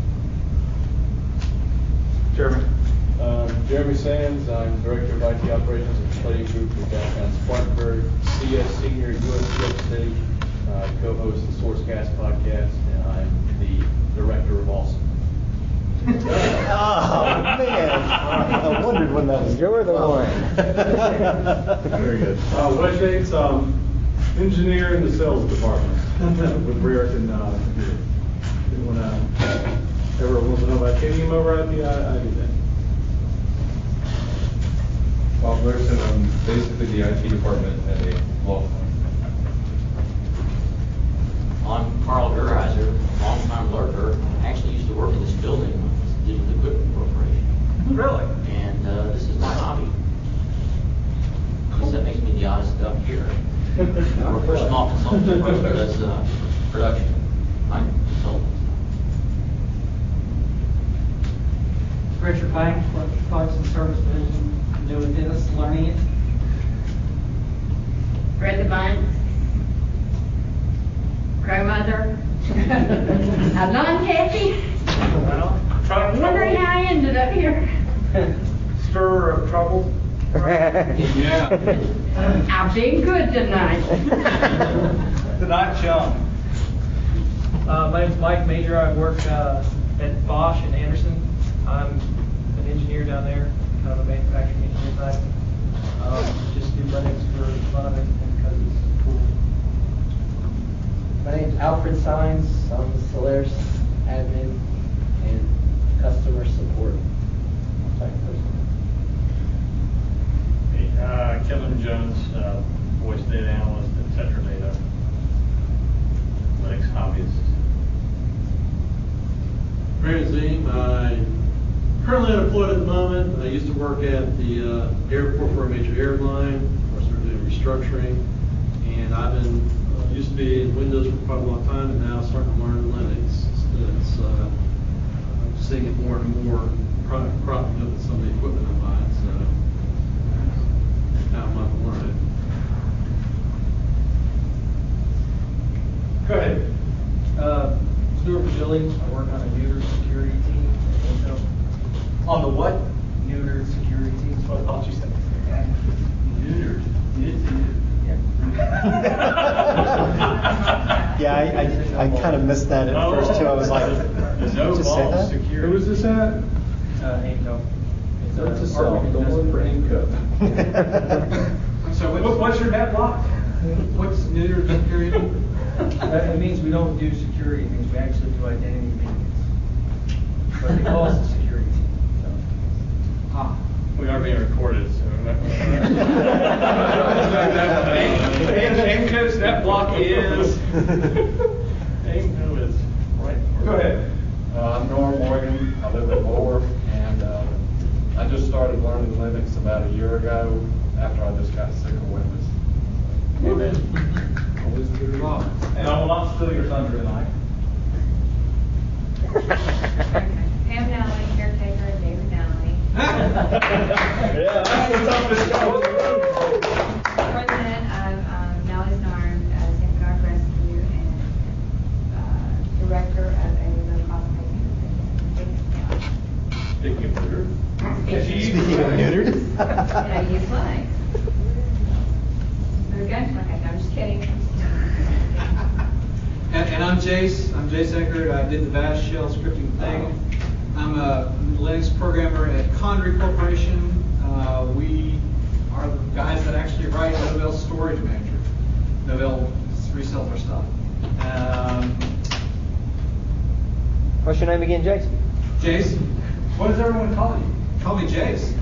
Jeremy. Um, Jeremy Sands, I'm Director of I T Operations at Palladium Group for downtown Spartanburg, C S Senior, U S G State, uh, co-host the Sourcecast podcast, and I'm the Director of Awesome. Oh, man. I wondered when that was. You're the one. Very good. Uh, Wes Yates, um, engineer in the sales department with Raritan uh, Computer. When uh, everyone wants to know about K D M over I T, I, I do that. Bob Larson, I'm basically the I T department at a law firm. I'm Carl Gerheiser, longtime lurker. Actually used to work in this building when it was Digital Equipment Corporation. Really? And uh, this is my hobby. I guess that makes me the oddest duck here. We're a small consulting firm that does uh, production. I'm a consultant. Richard Banks, works for Products and Service Division, doing Dennis learning it. Brenda Bunce, grandmother, I'm non-Kathy. I'm wondering how I ended up here. Stir of trouble. Yeah. I've been good tonight. Tonight's young. Uh, my name's Mike Major. I work uh, at Bosch in Anderson. I'm an engineer down there, kind of a manufacturing engineer type. Um, just do Linux for the fun of it and because it's cool. My name's Alfred Sines. I'm the Solaris admin and customer support type person. Hey, uh, Kevin Jones, uh, voice data analyst, et cetera data, Linux hobbyist. Brandon Ziem, I currently unemployed at the moment. I used to work at the uh, airport for a major airline. Of course, we're doing restructuring, and I've been uh, used to be in Windows for quite a long time, and now starting to learn Linux. It's uh, I'm seeing it more and more product cropping up with some of the equipment I'm buying. So now I'm up to learn it. Go ahead. Uh, Stuart Basili, I work on a neuter security team at Intel. On the what? Neuter security team. That's what I thought you said. Neuter. Yeah, I, I, I kind of missed that at No. first too. I was like, The did no you just say ball that? security. Who was this at? Uh, Intel. It's That's a uh, cell. Arc Don't look for Investment. I'm sorry, What, what's, what's your net block? what's neuter security? That, it means we don't do security, it means we actually do identity maintenance. But they call us a security team. So. Ah. We are being recorded, so. And Aimco's net block is. Aimco is right. Go ahead. Uh, I'm Norm Morgan. I live in Moore, and uh, I just started learning Linux about a year ago after I just got sick of Windows. Amen. Always a good law. And I will not steal your thunder tonight. Pam Nally, caretaker of David Nally. Yeah, that's what's up this President of um, Nally's Narn, uh, Saint Bernard Rescue, and uh, director of a low-cost payment. Speaking of neuter. Speaking of neutered. And I use Linux. Very good. Okay, no, I'm just kidding. And, and I'm Jace. I'm Jace Eckert. I did the Bash shell scripting thing. I'm a Linux programmer at Connery Corporation. Uh, we are the guys that actually write Novell Storage Manager. Novell resells our stuff. Um, What's your name again, Jason? Jace. What does everyone call you? Call me Jace.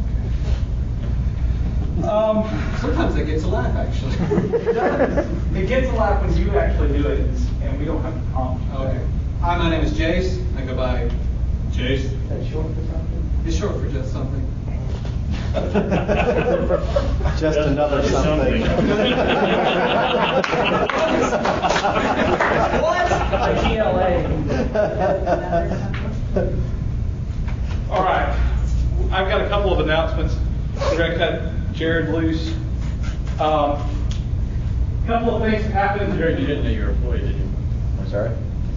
Um, Sometimes that gets a laugh, actually. It does. It gets a laugh when you actually do it, and we don't have to prompt. Okay. Hi, my name is Jace. I go by Jace. Is that short for something? It's short for just something. Just another something. What? G L A. All right. I've got a couple of announcements. We're going to cut Jared loose. Um, couple of things happened. Jared, you didn't know you were employed, did you? I'm sorry?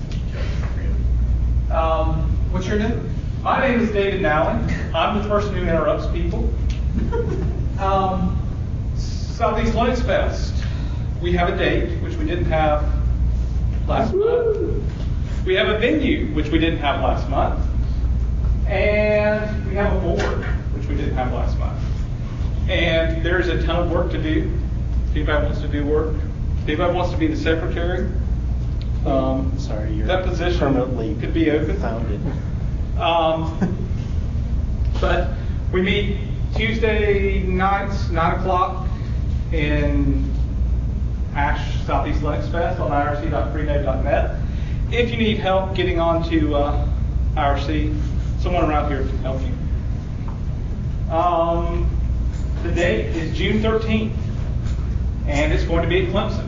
Um, What's your name? My name is David Nally. I'm the person who interrupts people. Um, Southeast Linux Fest. We have a date, which we didn't have last month. We have a venue, which we didn't have last month. And we have a board, which we didn't have last month. And there's a ton of work to do. If anybody wants to do work, if anybody wants to be the secretary, um, Sorry, you're that position permanently could be open. founded. Um, but we meet Tuesday nights, nine o'clock in Ash Southeast Linux Fest on I R C dot freenode dot net. If you need help getting onto uh, I R C, someone around here can help you. Um, the date is June thirteenth, and it's going to be at Clemson.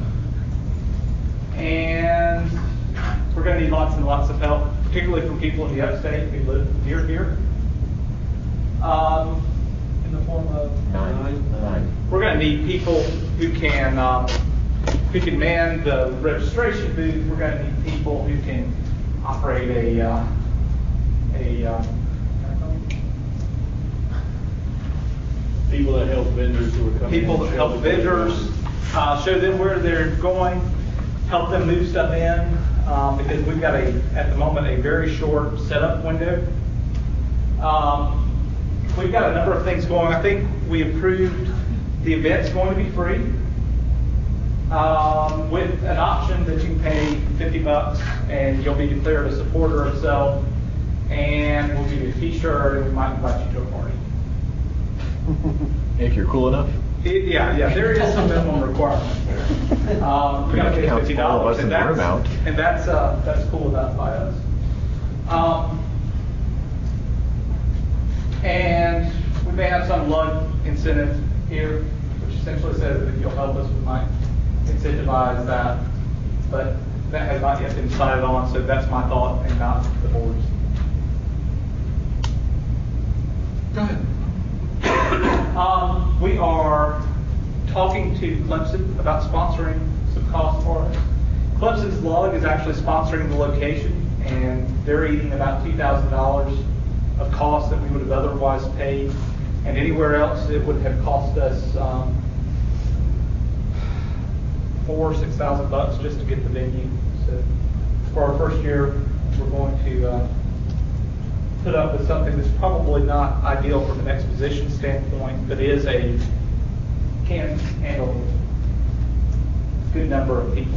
And we're going to need lots and lots of help, particularly from people in the upstate who live near here. Um, In the form of Nine. Nine. we're going to need people who can um, who can man the registration booth. We're going to need people who can operate a uh, a uh, People that help vendors who are coming. people in that and help show vendors, uh, show them where they're going, help them move stuff in, um, because we've got a, at the moment, a very short setup window. Um, we've got a number of things going. I think we approved the event's going to be free, um, with an option that you can pay fifty bucks and you'll be declared a supporter of self, and we'll give you a t-shirt and we might invite you to a party. If you're cool enough. It- Yeah, yeah, there is some minimum requirement there. Um, we gotta pay Counts fifty all of dollars, us and in the room that's, out. and that's, uh, that's cool enough by us. Um, and we may have some lug incentive here, which essentially says that if you'll help us, we might incentivize that. But that has not yet been decided on, so that's my thought and not the board's. Go ahead. Um, we are talking to Clemson about sponsoring some costs for us. Clemson's lug is actually sponsoring the location, and they're eating about two thousand dollars of cost that we would have otherwise paid. And anywhere else, it would have cost us um, four, six thousand bucks just to get the venue. So for our first year, we're going to uh, put up with something that's probably not ideal from an exposition standpoint, but is a can handle a good number of people.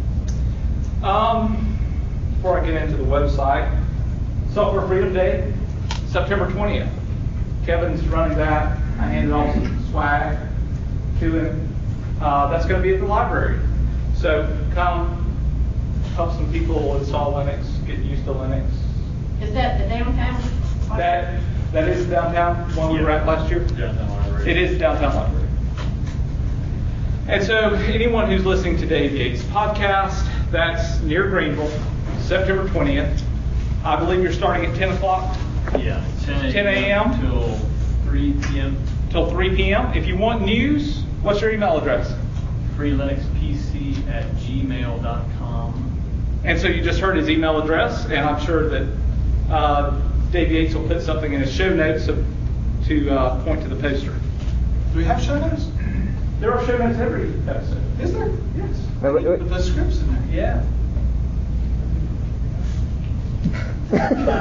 Um, before I get into the website, Software Freedom Day, September twentieth. Kevin's running that. I handed off some swag to him. Uh, that's going to be at the library. So come help some people install Linux, get used to Linux. Is that the downtown? That that is downtown, one we were at last year? Downtown library. It is downtown library. And so anyone who's listening to Dave Yates' podcast, that's near Greenville, September twentieth. I believe you're starting at ten o'clock? Yeah, ten a.m. till three p.m. Till three p.m. If you want news, what's your email address? freelinuxpc at gmail dot com. And so you just heard his email address, and I'm sure that uh, Dave Yates will put something in his show notes to, to uh, point to the poster. Do we have show notes? There are show notes every episode. Is there? Yes. Wait, wait, wait. Put the scripts in there. Yeah. On the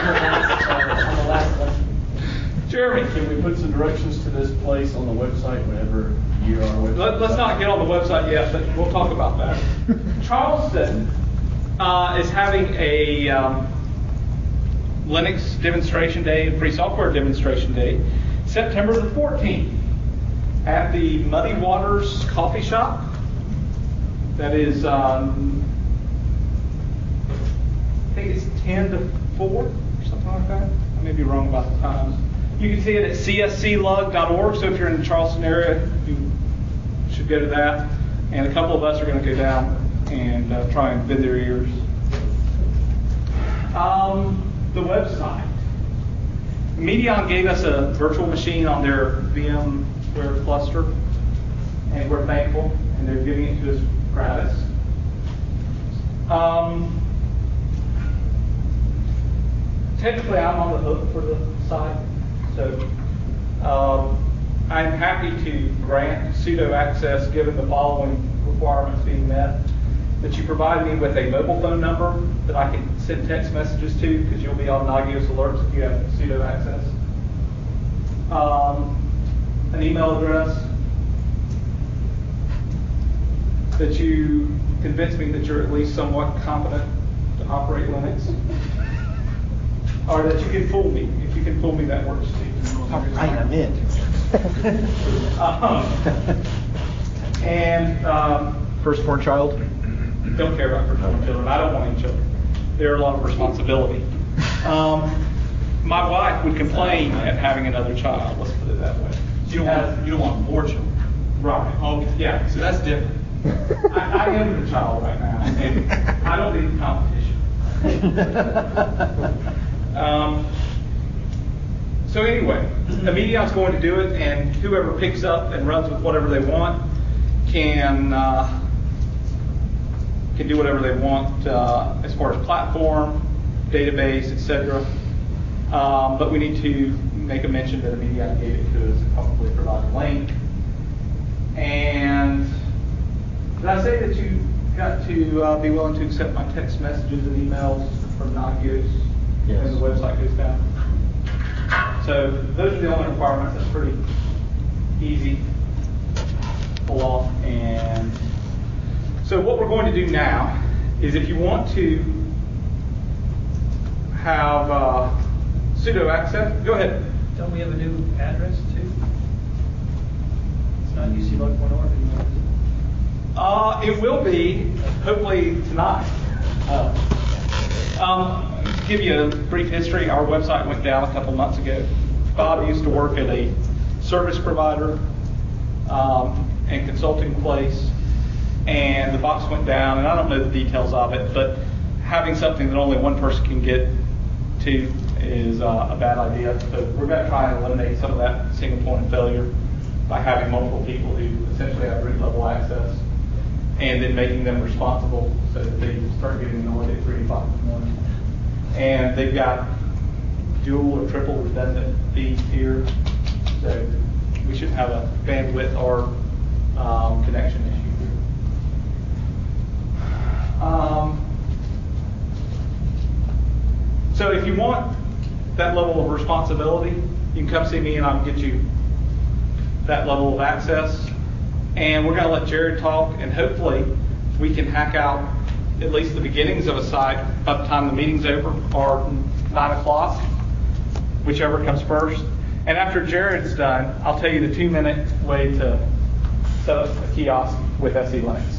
last one. Jeremy. Can we put some directions to this place on the website whenever you are with? Let, let's not get on the website yet, but we'll talk about that. Charleston uh, is having a um, Linux demonstration day and free software demonstration day, September the fourteenth, at the Muddy Waters Coffee Shop. That is, um, I think it's ten to four or something like that. I may be wrong about the times. You can see it at c s c lug dot org, so if you're in the Charleston area, you should go to that. And a couple of us are going to go down and uh, try and bend their ears. Um, the website. Medion gave us a virtual machine on their VMware cluster, and we're thankful, and they're giving it to us gratis. Um, technically, I'm on the hook for the site. So um, I'm happy to grant sudo access given the following requirements being met. That you provide me with a mobile phone number that I can send text messages to, because you'll be on Nagios alerts if you have sudo access. Um, an email address. That you convince me that you're at least somewhat competent to operate Linux. Or that you can fool me. If you can fool me, that works too. All right, I'm in. um, and um, Firstborn child? Don't care about firstborn children. I don't want any children. They're a lot of responsibility. Um, my wife would complain at having another child. Let's put it that way. You don't want, you don't want more children. Right. Okay. Yeah. So that's different. I, I am the child right now, and I don't need competition. um, so anyway, Immediate's going to do it, and whoever picks up and runs with whatever they want can uh, can do whatever they want uh, as far as platform, database, et cetera. Um, but we need to make a mention that Immediate gave it to us and probably provide a link. And did I say that you got to uh, be willing to accept my text messages and emails from Nagios Yes. when the website goes down? So those are the only requirements. That's pretty easy to pull off. And so what we're going to do now is, if you want to have uh, sudo access, go ahead. Don't we have a new address too? it will be, hopefully tonight. Uh, um, to give you a brief history, our website went down a couple months ago. Bob used to work at a service provider um, and consulting place, and the box went down, and I don't know the details of it, but having something that only one person can get to is uh, a bad idea. So we're going to try and eliminate some of that single point of failure by having multiple people who essentially have root level access, and then making them responsible so that they start getting annoyed at three o'clock in the morning. And they've got dual or triple redundant feeds here, so we shouldn't have a bandwidth or um, connection issue here. Um, so if you want that level of responsibility, you can come see me and I'll get you that level of access. And we're going to let Jared talk, and hopefully we can hack out at least the beginnings of a site by the time the meeting's over, or nine o'clock, whichever comes first. And after Jared's done, I'll tell you the two minute way to set up a kiosk with S E Linux.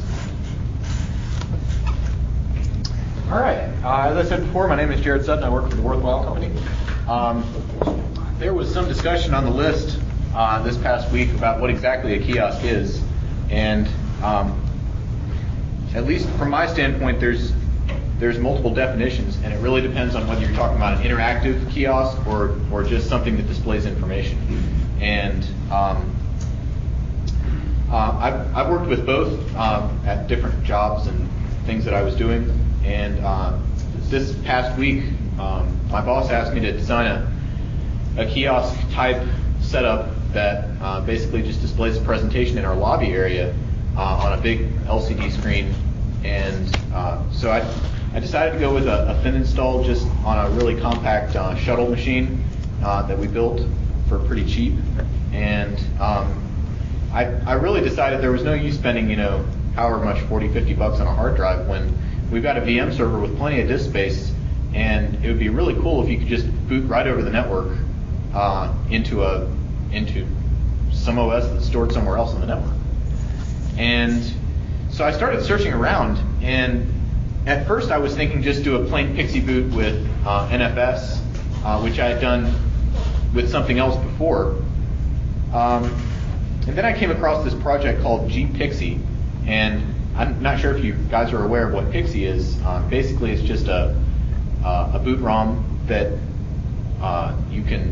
All right. Uh, as I said before, my name is Jared Sutton. I work for the Worthwhile Company. Um, there was some discussion on the list uh, this past week about what exactly a kiosk is. And um, at least from my standpoint, there's there's multiple definitions, and it really depends on whether you're talking about an interactive kiosk or or just something that displays information. And um, uh, I've, I've worked with both um, at different jobs and things that I was doing. And uh, this past week, um, my boss asked me to design a, a kiosk type setup that uh, basically just displays a presentation in our lobby area uh, on a big L C D screen. And uh, so I, I decided to go with a, a thin install just on a really compact uh, shuttle machine uh, that we built for pretty cheap. And um, I, I really decided there was no use spending, you know, however much, forty, fifty bucks on a hard drive when we've got a V M server with plenty of disk space, and it would be really cool if you could just boot right over the network uh, into a into some O S that's stored somewhere else on the network. And so I started searching around, and at first I was thinking just do a plain Pixie boot with uh, N F S, uh, which I had done with something else before. Um, and then I came across this project called gPXE, and I'm not sure if you guys are aware of what Pixie is. Um, basically, it's just a uh, a boot ROM that uh, you can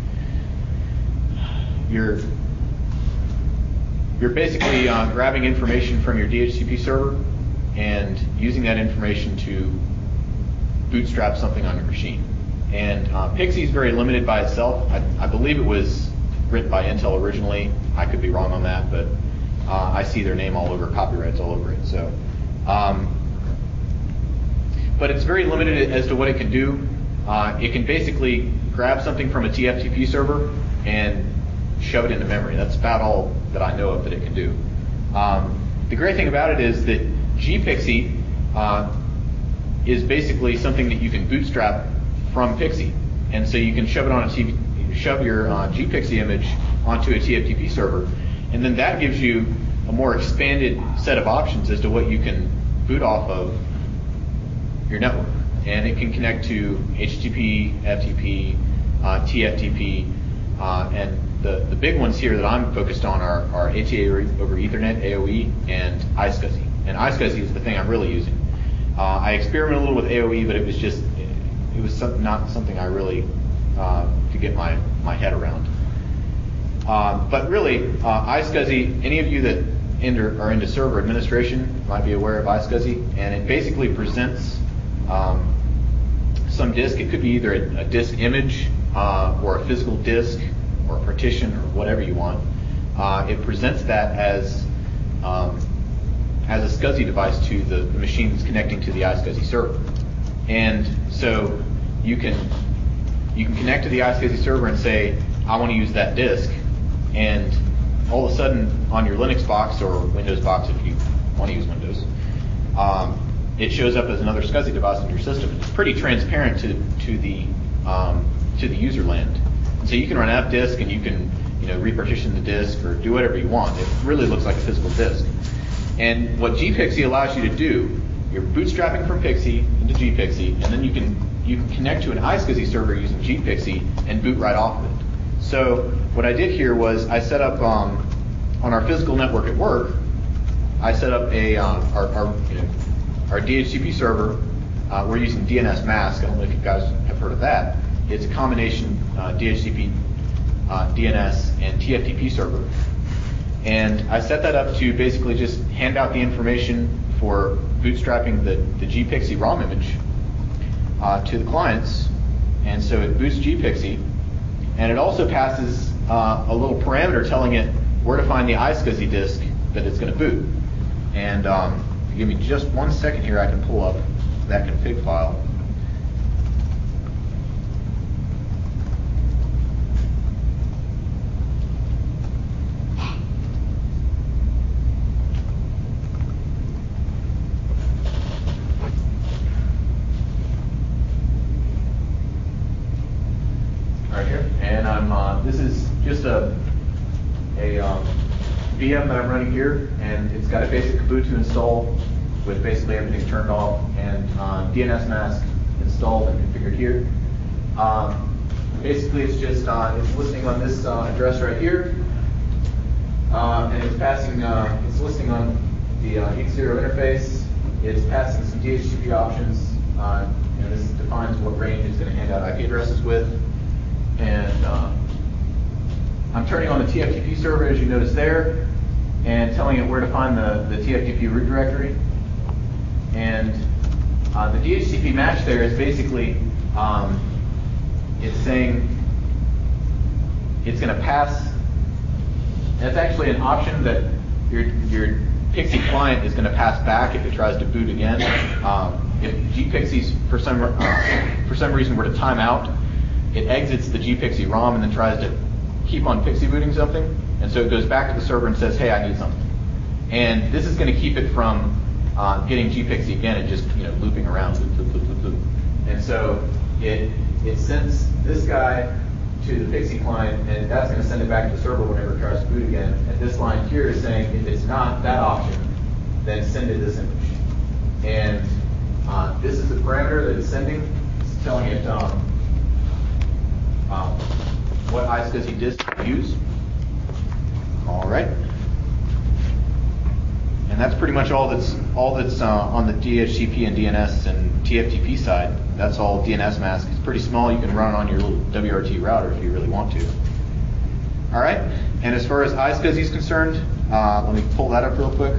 you're you're basically uh, grabbing information from your D H C P server and using that information to bootstrap something on your machine. And uh, Pixie is very limited by itself. I, I believe it was written by Intel originally. I could be wrong on that, but uh, I see their name all over, copyrights all over it. So, um, but it's very limited as to what it can do. Uh, it can basically grab something from a T F T P server and shove it into memory. That's about all that I know of that it can do. Um, the great thing about it is that gPXE uh, is basically something that you can bootstrap from Pixie, and so you can shove it on a T V, shove your uh, gPXE image onto a T F T P server, and then that gives you a more expanded set of options as to what you can boot off of your network. And it can connect to H T T P, F T P, uh, T F T P, uh, and the, the big ones here that I'm focused on are, are A T A over Ethernet, A O E, and iSCSI. And iSCSI is the thing I'm really using. Uh, I experimented a little with A O E, but it was just, it was some, not something I really uh, could get my, my head around. Uh, but really, uh, iSCSI, any of you that enter, are into server administration might be aware of iSCSI, and it basically presents um, some disk. It could be either a, a disk image uh, or a physical disk or a partition or whatever you want. Uh, it presents that as um, as a SCSI device to the, the machine that's connecting to the iSCSI server. And so you can you can connect to the iSCSI server and say, I want to use that disk, and all of a sudden on your Linux box or Windows box, if you want to use Windows, um, it shows up as another SCSI device in your system. It's pretty transparent to to the um, to the user land. So you can run fdisk, and you can you know, repartition the disk or do whatever you want. It really looks like a physical disk. And what gPXE allows you to do, you're bootstrapping from Pixie into gPXE, and then you can you can connect to an iSCSI server using gPXE and boot right off of it. So what I did here was I set up um, on our physical network at work, I set up a um, our, our, you know, our D H C P server. Uh, we're using D N S Mask. I don't know if you guys have heard of that. It's a combination uh, D H C P, uh, D N S, and T F T P server. And I set that up to basically just hand out the information for bootstrapping the, the gPXE ROM image uh, to the clients. And so it boots gPXE. And it also passes uh, a little parameter telling it where to find the iSCSI disk that it's going to boot. And um, if you give me just one second here, I can pull up that config file. Right here, and I'm. Uh, this is just a a um, V M that I'm running here, and it's got a basic Ubuntu install with basically everything turned off, and uh, D N S Mask installed and configured here. Um, basically, it's just uh, it's listening on this uh, address right here, uh, and it's passing. Uh, it's listening on the uh, X zero interface. It's passing some D H C P options, uh, and this defines what range it's going to hand out I P addresses with. And uh, I'm turning on the T F T P server, as you notice there, and telling it where to find the, the T F T P root directory. And uh, the D H C P match there is basically, um, it's saying it's going to pass. That's actually an option that your, your Pixie client is going to pass back if it tries to boot again. Um, if gPXE's for some uh, for some reason were to time out, it exits the gPXE ROM and then tries to keep on Pixie booting something, and so it goes back to the server and says, hey, I need something. And this is going to keep it from uh, getting gPXE again and just, you know, looping around, loop, loop, loop, loop, loop. And so it it sends this guy to the Pixie client, and that's going to send it back to the server whenever it tries to boot again. And this line here is saying if it's not that option, then send it this image. And uh, this is the parameter that it's sending. It's telling it um, Um, what iSCSI disk to use. All right, and that's pretty much all that's all that's uh, on the D H C P and D N S and T F T P side. That's all D N S mask. It's pretty small. You can run it on your little W R T router if you really want to. All right, and as far as iSCSI is concerned, uh, let me pull that up real quick.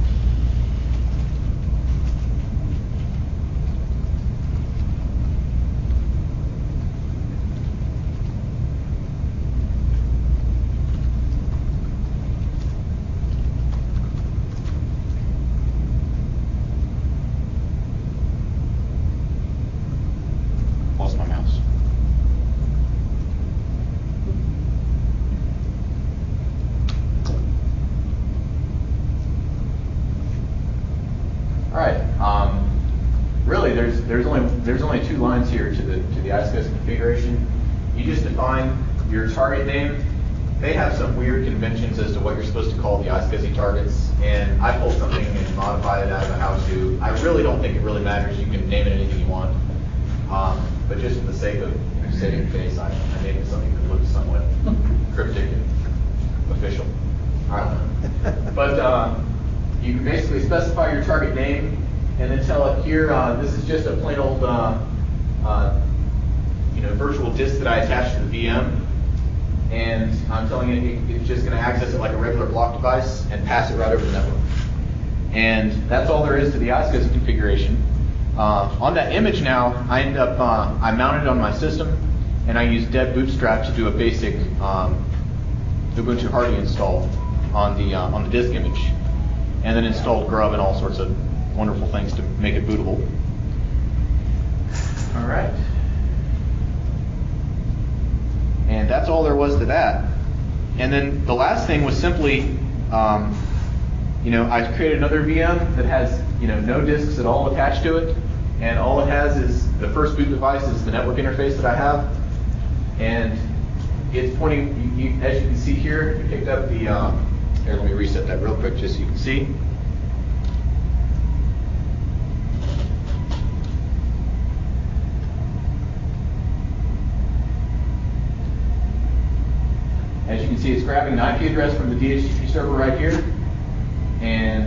There's only there's only two lines here to the to the iSCSI configuration. You just define your target name. They have some weird conventions as to what you're supposed to call the iSCSI targets, and I pulled something and modified it out of a how-to. I really don't think it really matters. You can name it anything you want, um, but just for the sake of you know, saving face, I, I named it something that looks somewhat cryptic and official. I don't know, but uh, you can basically specify your target name. And then tell it here, uh, this is just a plain old, uh, uh, you know, virtual disk that I attached to the V M. And I'm telling it, it it's just going to access it like a regular block device and pass it right over the network. And that's all there is to the iSCSI configuration. Uh, on that image now, I end up, uh, I mounted it on my system, and I use Dev Bootstrap to do a basic um, Ubuntu Hardy install on the uh, on the disk image, and then installed Grub and all sorts of wonderful things to make it bootable. All right. And that's all there was to that. And then the last thing was simply, um, you know, I created another V M that has, you know, no disks at all attached to it. And all it has is the first boot device is the network interface that I have. And it's pointing, you, you, as you can see here, you picked up the, um, here, let me reset that real quick just so you can see. As you can see, it's grabbing an I P address from the D H C P server right here, and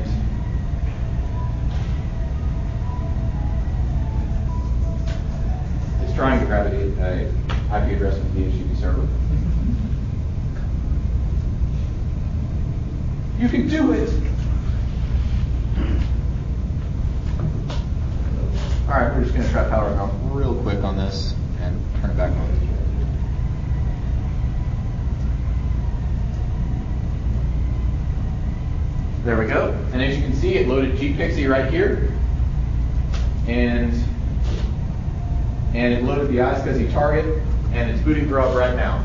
it's trying to grab a, a I P address from the D H C P server. You can do it! All right, we're just going to try powering off real quick on this and turn it back on. There we go. And as you can see, it loaded gPXE right here. And, and it loaded the iSCSI target, and it's booting Grub right now.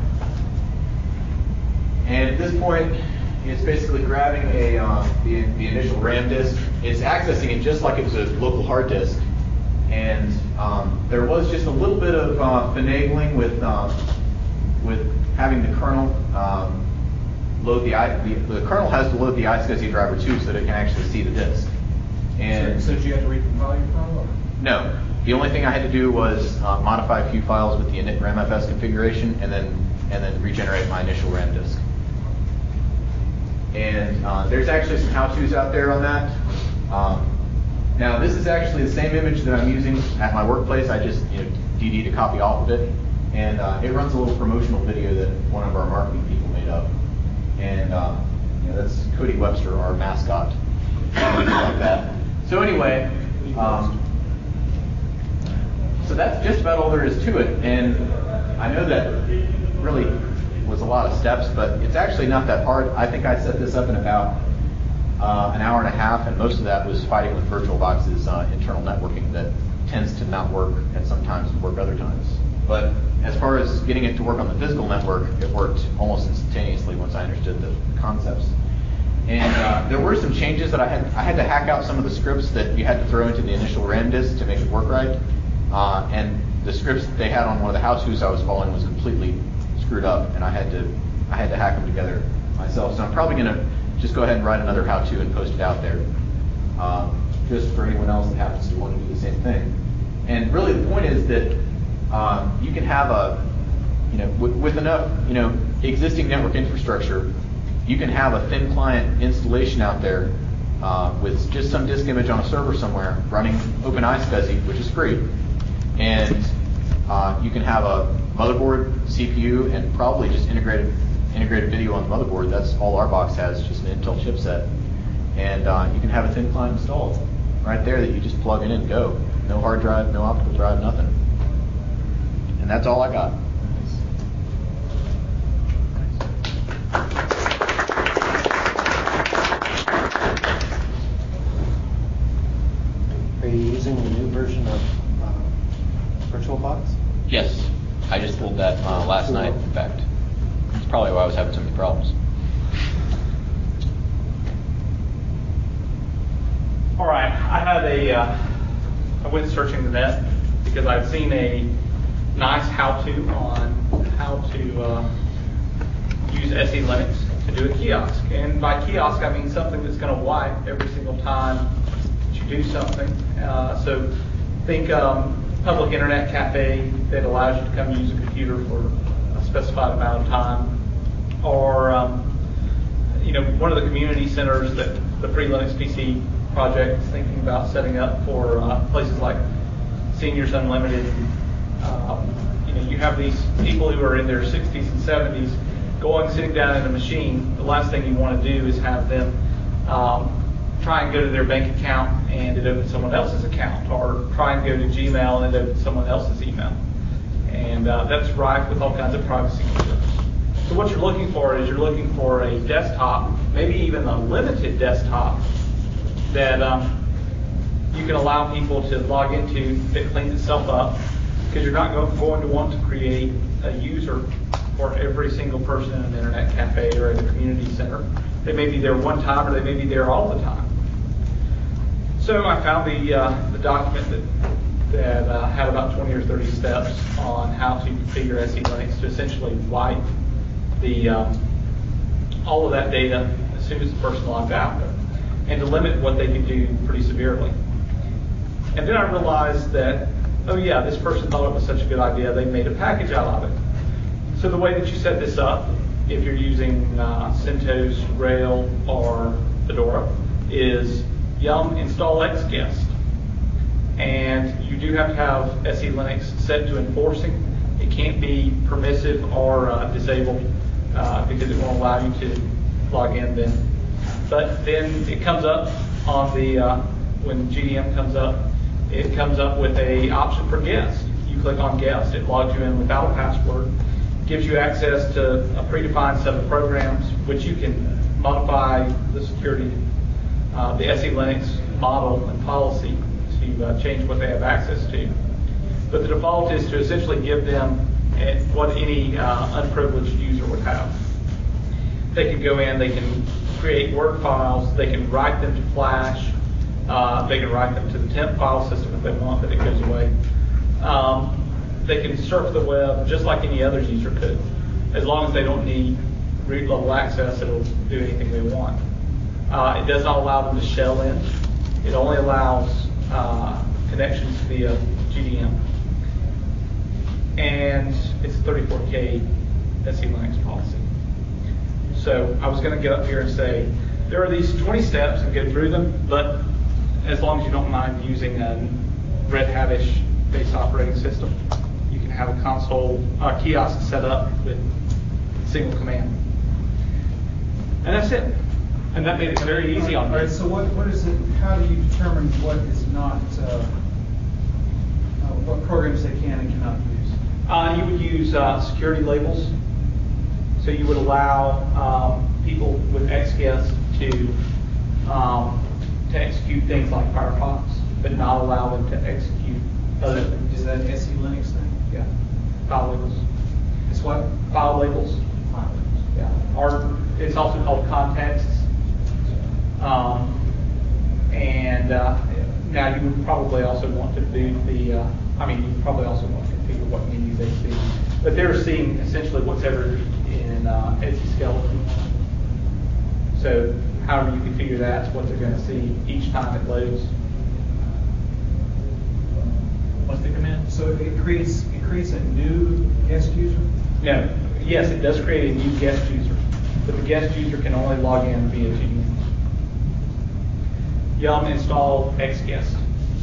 And at this point, it's basically grabbing a um, the, the initial RAM disk. It's accessing it just like it was a local hard disk. And um, there was just a little bit of uh, finagling with um, with having the kernel um, load the, I, the the kernel has to load the iSCSI driver too, so that it can actually see the disk. And so, so did you have to recompile your kernel? Or? No, the only thing I had to do was uh, modify a few files with the init RAMFS configuration, and then and then regenerate my initial RAM disk. And uh, there's actually some how-tos out there on that. Um, now this is actually the same image that I'm using at my workplace. I just you know D D'd a copy off of it, and uh, it runs a little promotional video that one of our marketing people made up. And uh, you know, that's Cody Webster, our mascot, like that. So anyway, um, so that's just about all there is to it. And I know that really was a lot of steps, but it's actually not that hard. I think I set this up in about uh, an hour and a half, and most of that was fighting with VirtualBox's uh, internal networking that tends to not work and sometimes work other times. But as far as getting it to work on the physical network, it worked almost instantaneously once I understood the concepts. And uh, there were some changes that I had. I had to hack out some of the scripts that you had to throw into the initial RAM disk to make it work right. Uh, and the scripts that they had on one of the how-tos I was following was completely screwed up, and I had to I had to hack them together myself. So I'm probably going to just go ahead and write another how-to and post it out there, um, just for anyone else that happens to want to do the same thing. And really, the point is that um, you can have a, you know, with, with enough, you know, existing network infrastructure, you can have a thin client installation out there uh, with just some disk image on a server somewhere running OpenISCSI, which is free, and uh, you can have a motherboard, C P U, and probably just integrated integrated video on the motherboard. That's all our box has, just an Intel chipset. And uh, you can have a thin client installed right there that you just plug in and go. No hard drive, no optical drive, nothing. And that's all I got. Are you using the new version of uh, VirtualBox? Yes, I just pulled that uh, last cool. night, in fact. That's probably why I was having so many problems. All right, I had a, uh, I went searching the net because I'd seen a nice how-to on how to uh, use S E Linux to do a kiosk. And by kiosk, I mean something that's going to wipe every single time that you do something. Uh, so think um, public internet cafe that allows you to come use a computer for a specified amount of time, or um, you know, one of the community centers that the Free Linux P C project is thinking about setting up for uh, places like Seniors Unlimited. Um, you know, you have these people who are in their sixties and seventies going, sitting down in a machine. The last thing you want to do is have them um, try and go to their bank account and it opens someone else's account, or try and go to Gmail and it opens someone else's email. And uh, that's rife with all kinds of privacy concerns. So what you're looking for is you're looking for a desktop, maybe even a limited desktop, that um, you can allow people to log into that cleans itself up, because you're not going to want to create a user for every single person in an internet cafe or at a community center. They may be there one time, or they may be there all the time. So I found the uh, the document that that uh, had about twenty or thirty steps on how to configure S E Linux to essentially wipe the um, all of that data as soon as the person logged out, and to limit what they could do pretty severely. And then I realized that, oh yeah, this person thought it was such a good idea, they made a package out of it. So the way that you set this up, if you're using uh, CentOS, Rail, or Fedora, is yum install xguest. And you do have to have S E Linux set to enforcing. It can't be permissive or uh, disabled uh, because it won't allow you to log in then. But then it comes up on the, uh, when G D M comes up, it comes up with a option for guest. You click on guest, it logs you in without a password, gives you access to a predefined set of programs, which you can modify the security, uh, the S E Linux model and policy to uh, change what they have access to. But the default is to essentially give them what any uh, unprivileged user would have. They can go in, they can create Word files, they can write them to Flash, uh, they can write them to the temp file system if they want, but it goes away. Um, they can surf the web just like any other user could. As long as they don't need root level access, it'll do anything they want. Uh, it does not allow them to shell in. It only allows uh, connections via G D M. And it's a thirty-four K S E Linux policy. So I was going to get up here and say, there are these twenty steps and go through them, but as long as you don't mind using a Red Hat-ish based operating system, you can have a console uh, kiosk set up with single command. And that's it. And that made it very easy on me. All right, so what, what is it, how do you determine what is not, uh, uh, what programs they can and cannot use? Uh, you would use uh, security labels. So you would allow um, people with xguest to um, to execute things like Firefox, but not allow them to execute other things. Is that an S E Linux thing? Yeah. File labels. It's what? File labels. File labels. Yeah. Or it's also called contexts. Um, and uh, now you would probably also want to boot the, uh, I mean, you probably also want to configure what menus they see. But they're seeing essentially what's ever in uh, Etsy Skeleton. So however you configure that is what they're going to see each time it loads. What's the command? So it creates it creates a new guest user? No. Yes, it does create a new guest user, but the guest user can only log in via G D M. Yum install xguest.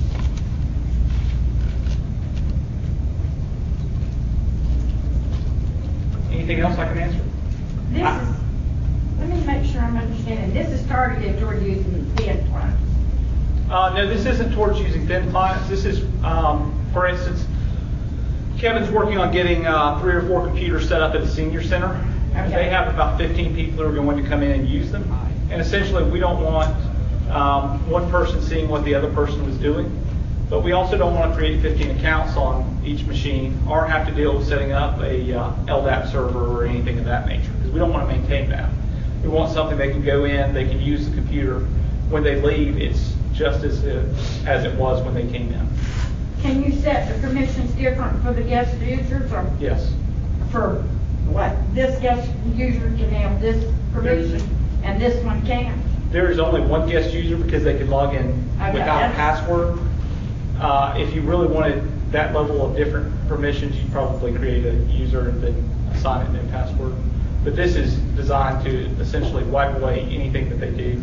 Anything else I can answer? This I, is, let me make sure I'm understanding. This is targeted toward using thin clients. Uh, no, this isn't towards using thin clients. This is, um, for instance, Kevin's working on getting uh, three or four computers set up at the senior center. Okay. They have about fifteen people who are going to come in and use them. And essentially, we don't want um, one person seeing what the other person was doing. But we also don't want to create fifteen accounts on each machine or have to deal with setting up a uh, L D A P server or anything of that nature, because we don't want to maintain that. We want something they can go in, they can use the computer. When they leave, it's just as it, as it was when they came in. Can you set the permissions different for the guest users, or? Yes. For what? This guest user can have this permission and this one can't? There is only one guest user because they can log in Okay, without a that's- password. Uh, if you really wanted that level of different permissions, you'd probably create a user and then assign it a new password. But this is designed to essentially wipe away anything that they do.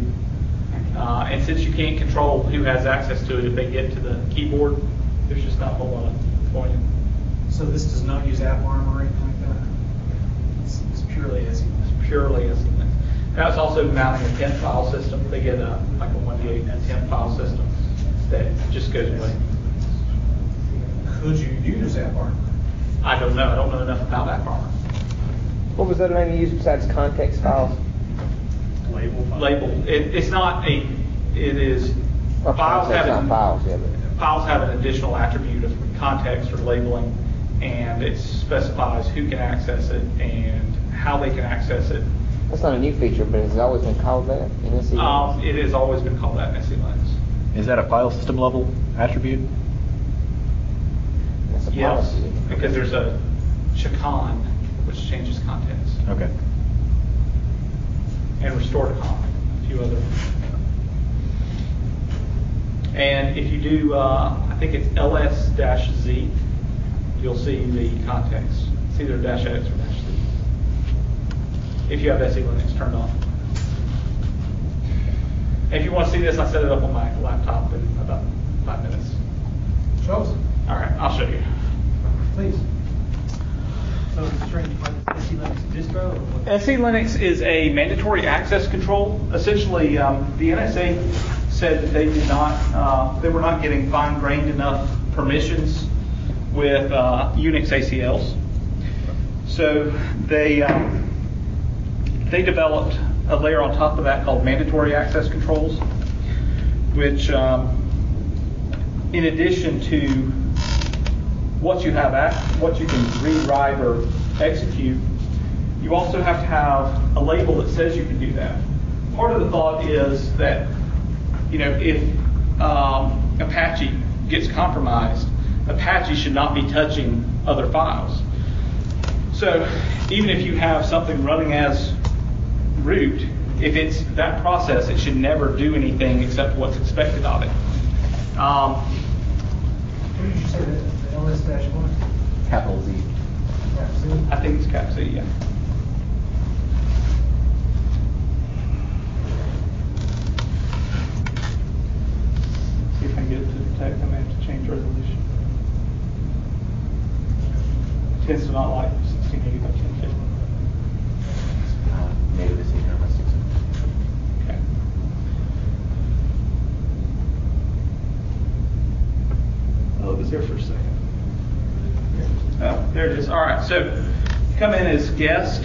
Uh, and since you can't control who has access to it if they get to the keyboard, there's just not a whole lot of point in it. So this does not use AppArmor or anything like that? It's, it's purely S E. It's purely S E. Now it's also mounting a temp file system. They get a, like a one D eight temp file system that just goes away. Could you use AppArmor? I don't know. I don't know enough about AppArmor. What was the other name you used besides context files? Label. Label. It, it's not a. It is. Well, files have not an, files, yeah, but. Files have an additional attribute of context or labeling, and it specifies who can access it and how they can access it. That's not a new feature, but has it always been called that in S E? Um, it has always been called that in S E Linux. Is that a file system level attribute? That's a Yes, policy. because there's a chacon which changes contents. Okay. And restore to comp, a few other. And if you do, uh, I think it's L S Z, you'll see the context. It's either dash X or dash Z. If you have S E Linux turned on. If you want to see this, I set it up on my laptop in about five minutes. Show us. All right, I'll show you. Please. So it's strange, like S E Linux distro? Or what? S E Linux is a mandatory access control. Essentially, um, the N S A said that they did not, uh, they were not getting fine-grained enough permissions with uh, Unix A C Ls. So they um, they developed a layer on top of that called mandatory access controls, which, um, in addition to what you have, at, what you can read, write, or execute, you also have to have a label that says you can do that. Part of the thought is that, you know, if um, Apache gets compromised, Apache should not be touching other files. So even if you have something running as root, if it's that process, it should never do anything except what's expected of it. Um, What did you say, the the L S one? Capital Z. Cap Z? I think it's Cap Z, yeah. See if I can get it to detect. I may have to change resolution. It tends to not like sixteen eighty by ten fifty. Uh, native is eight hundred by six hundred. Okay. Oh, it was there for a second. Oh, there it is. All right, so come in as guest.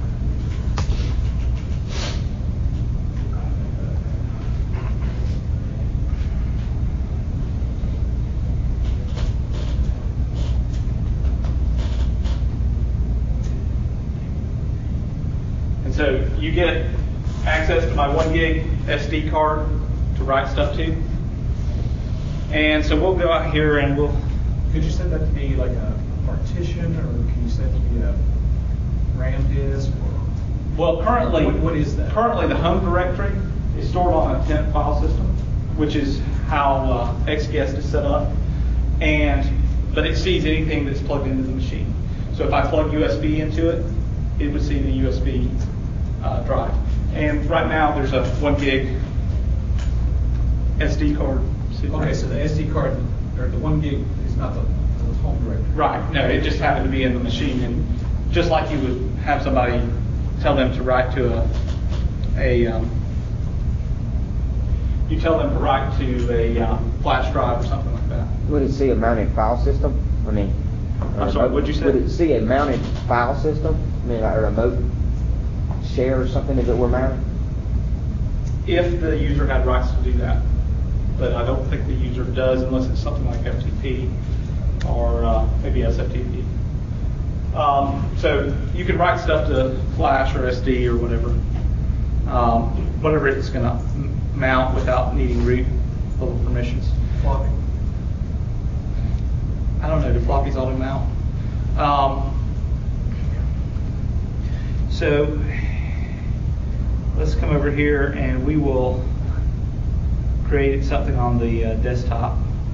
And so you get access to my one gig S D card to write stuff to. And so we'll go out here and we'll. Could you set that to be like a partition, or can you set it to be a RAM disk? Or Well, currently, What- what is that? Currently, the home directory is stored on a tenant file system, which is how uh, X guest is set up. And but it sees anything that's plugged into the machine. So if I plug U S B into it, it would see the U S B uh, drive. And right now, there's a one gig S D card. Okay, so the S D card, or the one gig is not the, the home directory. Right, no, it just happened to be in the machine, and just like you would have somebody tell them to write to a, a um, you tell them to write to a um, flash drive or something like that. Would it see a mounted file system? I mean, I'm sorry, what'd you say? Would it see a mounted file system? I mean, like a remote share or something if it were mounted? If the user had rights to do that, but I don't think the user does unless it's something like F T P or uh, maybe S F T P. Um, so you can write stuff to Flash or S D or whatever, um, whatever it's going to mount without needing root level permissions. Floppy. I don't know, do floppies auto mount? Um, so let's come over here and we will create something on the uh, desktop.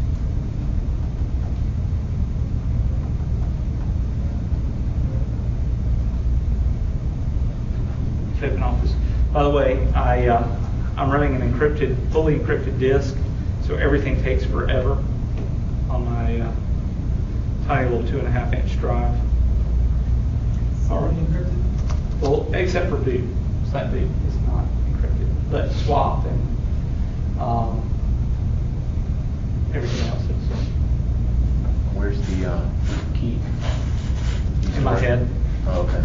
Open Office. By the way, I uh, I'm running an encrypted, fully encrypted disk, so everything takes forever on my uh, tiny little two and a half inch drive. Already encrypted? Well, except for boot, site boot is not encrypted, but swap and um, everything else is. Where's the uh, key? In my head. Oh, okay.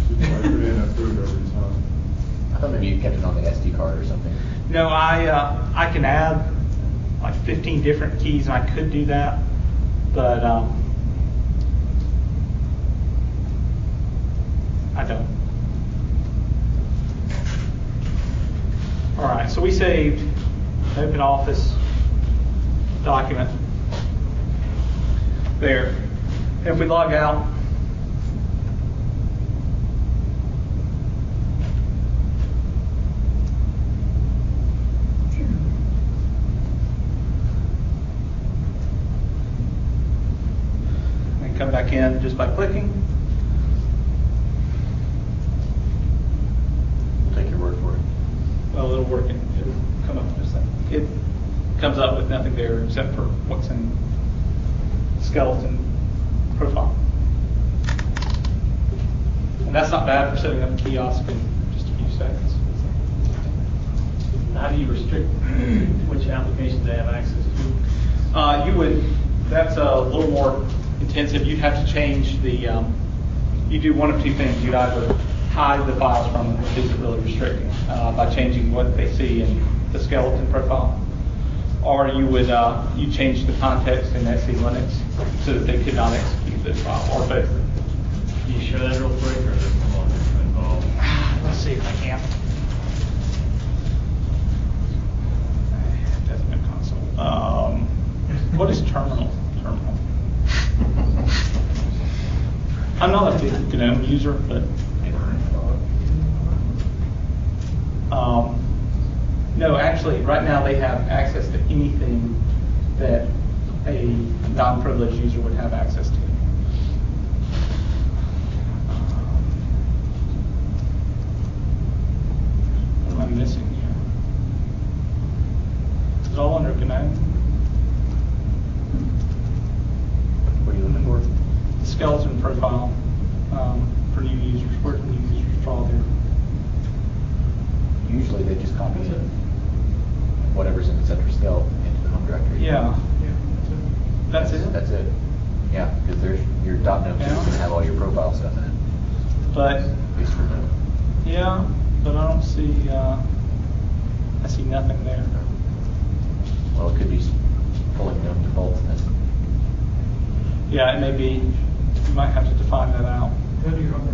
I thought maybe you kept it on the S D card or something. No, I uh, I can add like fifteen different keys, and I could do that, but um, I don't. All right, so we saved an Open Office document there. If we log out, back in just by clicking. We'll take your word for it. Well, it'll work. In, it'll come up with that. It comes up with nothing there except for what's in skeleton profile. And that's not bad for setting up a kiosk in just a few seconds. How do you restrict which applications they have access to? Uh, you would, that's a little more intensive. You'd have to change the, um, you do one of two things. You'd either hide the files from them, which isn't really restricting, uh, by changing what they see in the skeleton profile. Or you would, uh, you change the context in S E Linux so that they could not execute this file, or both. Can you show that real quick, or is it involved? Let's see if I can. Definite console. Um, what is terminal? Terminal. I'm not a big GNOME user, but um, no, actually, right now they have access to anything that a non-privileged user would have access to. What am I missing here? Is it all under GNOME? What are you looking for? The skeleton profile um, for new users. Where can new users draw their? Usually they just copy it, whatever's in the center skeleton into the home directory. Yeah. That's it? That's it. Yeah, because there's your .NOTE is Yeah. going to have all your profile stuff in it. But, At least for Note. yeah, but I don't see, uh, I see nothing there. Well, it could be pulling Note defaults then. Yeah, it may be, you might have to define that out. Go to your home.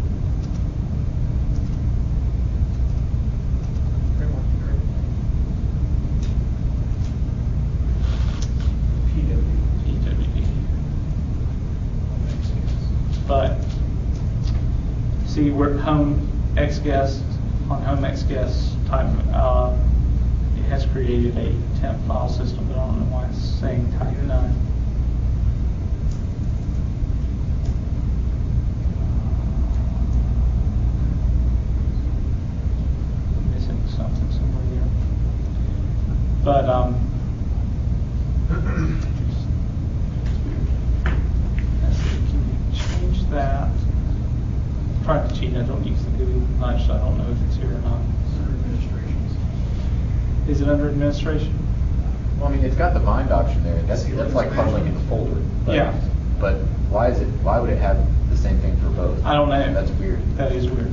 But see, we're at home xguest, on home xguest type, uh, it has created a temp file system, but I don't know why it's saying type none. Missing something somewhere there. But um, that. I'm trying to cheat. I don't use the Google much, so I don't know if it's here or not. Is it under administration? Well, I mean, it's got the bind option there. That's that's like funneling in the folder. But, Yeah. But why is it? Why would it have the same thing for both? I don't know. That's weird. That is weird.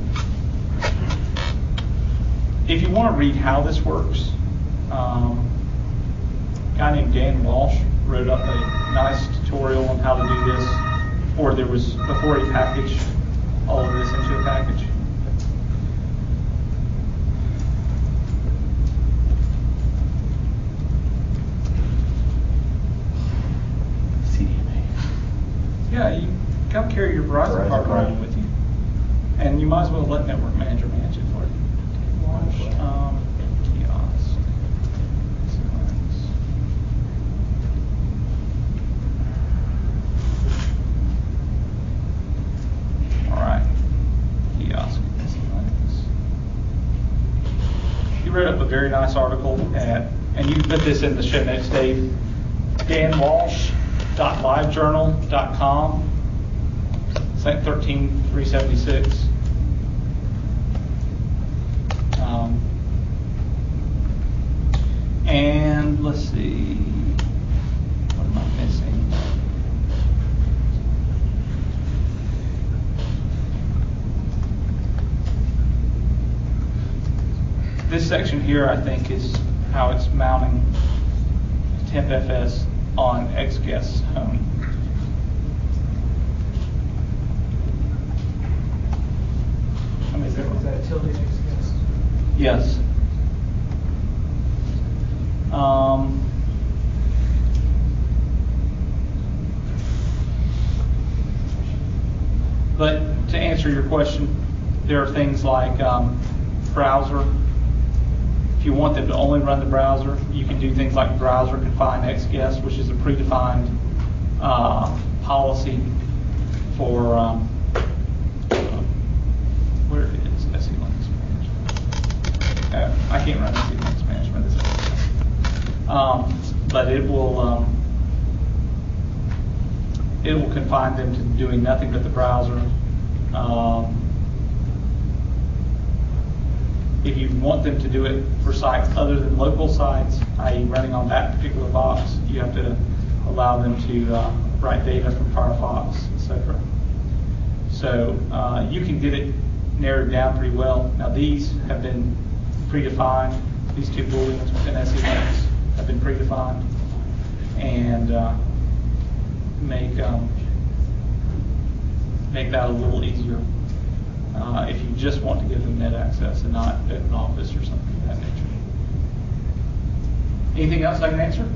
If you want to read how this works, um, a guy named Dan Walsh wrote up a nice tutorial on how to do this. Or there was, before he packaged all of this into a package. C D M A. Yeah, you gotta carry your Verizon, Verizon card card. around with you. And you might as well let Network Manager manage it for you. Launch, um, kiosk. All right, kiosk. He wrote up a very nice article at, and you can put this in the show notes, Dave. Dan Walsh dot live journal dot com. It's like thirteen three seventy-six. Um, and let's see, what am I missing? This section here, I think, is how it's mounting temp F S on xguest's home. I mean, Is that, is that utility xguest? yes. Um, but to answer your question, there are things like um, browser. If you want them to only run the browser, you can do things like browser confine xguest, which is a predefined uh, policy for, um, uh, where it is, S E Linux Management. Uh, I can't run S E Linux Management, is it? Um, but it will, um, it will confine them to doing nothing but the browser. Um, if you want them to do it for sites other than local sites, that is running on that particular box, you have to allow them to uh, write data from Firefox, et cetera. So uh, you can get it narrowed down pretty well. Now these have been predefined. These two booleans within S E Linux have been predefined and uh, make um, make that a little easier uh, if you just want to give them net access and not an office or something of that nature. Anything else I can answer?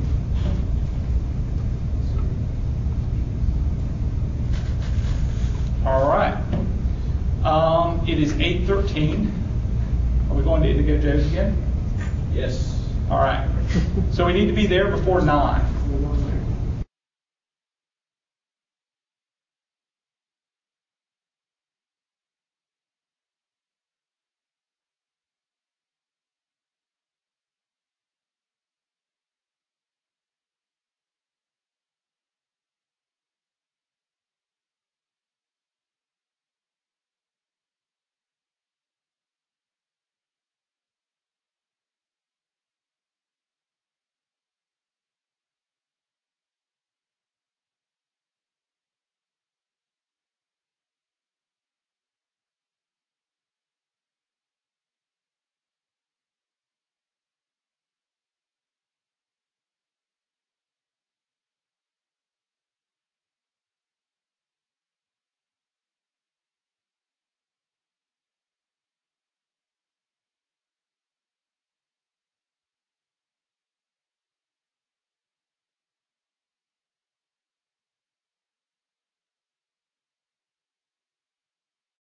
All right. Um, it is eight thirteen. Are we going to Indigo Joe's again? Yes. All right. So we need to be there before nine.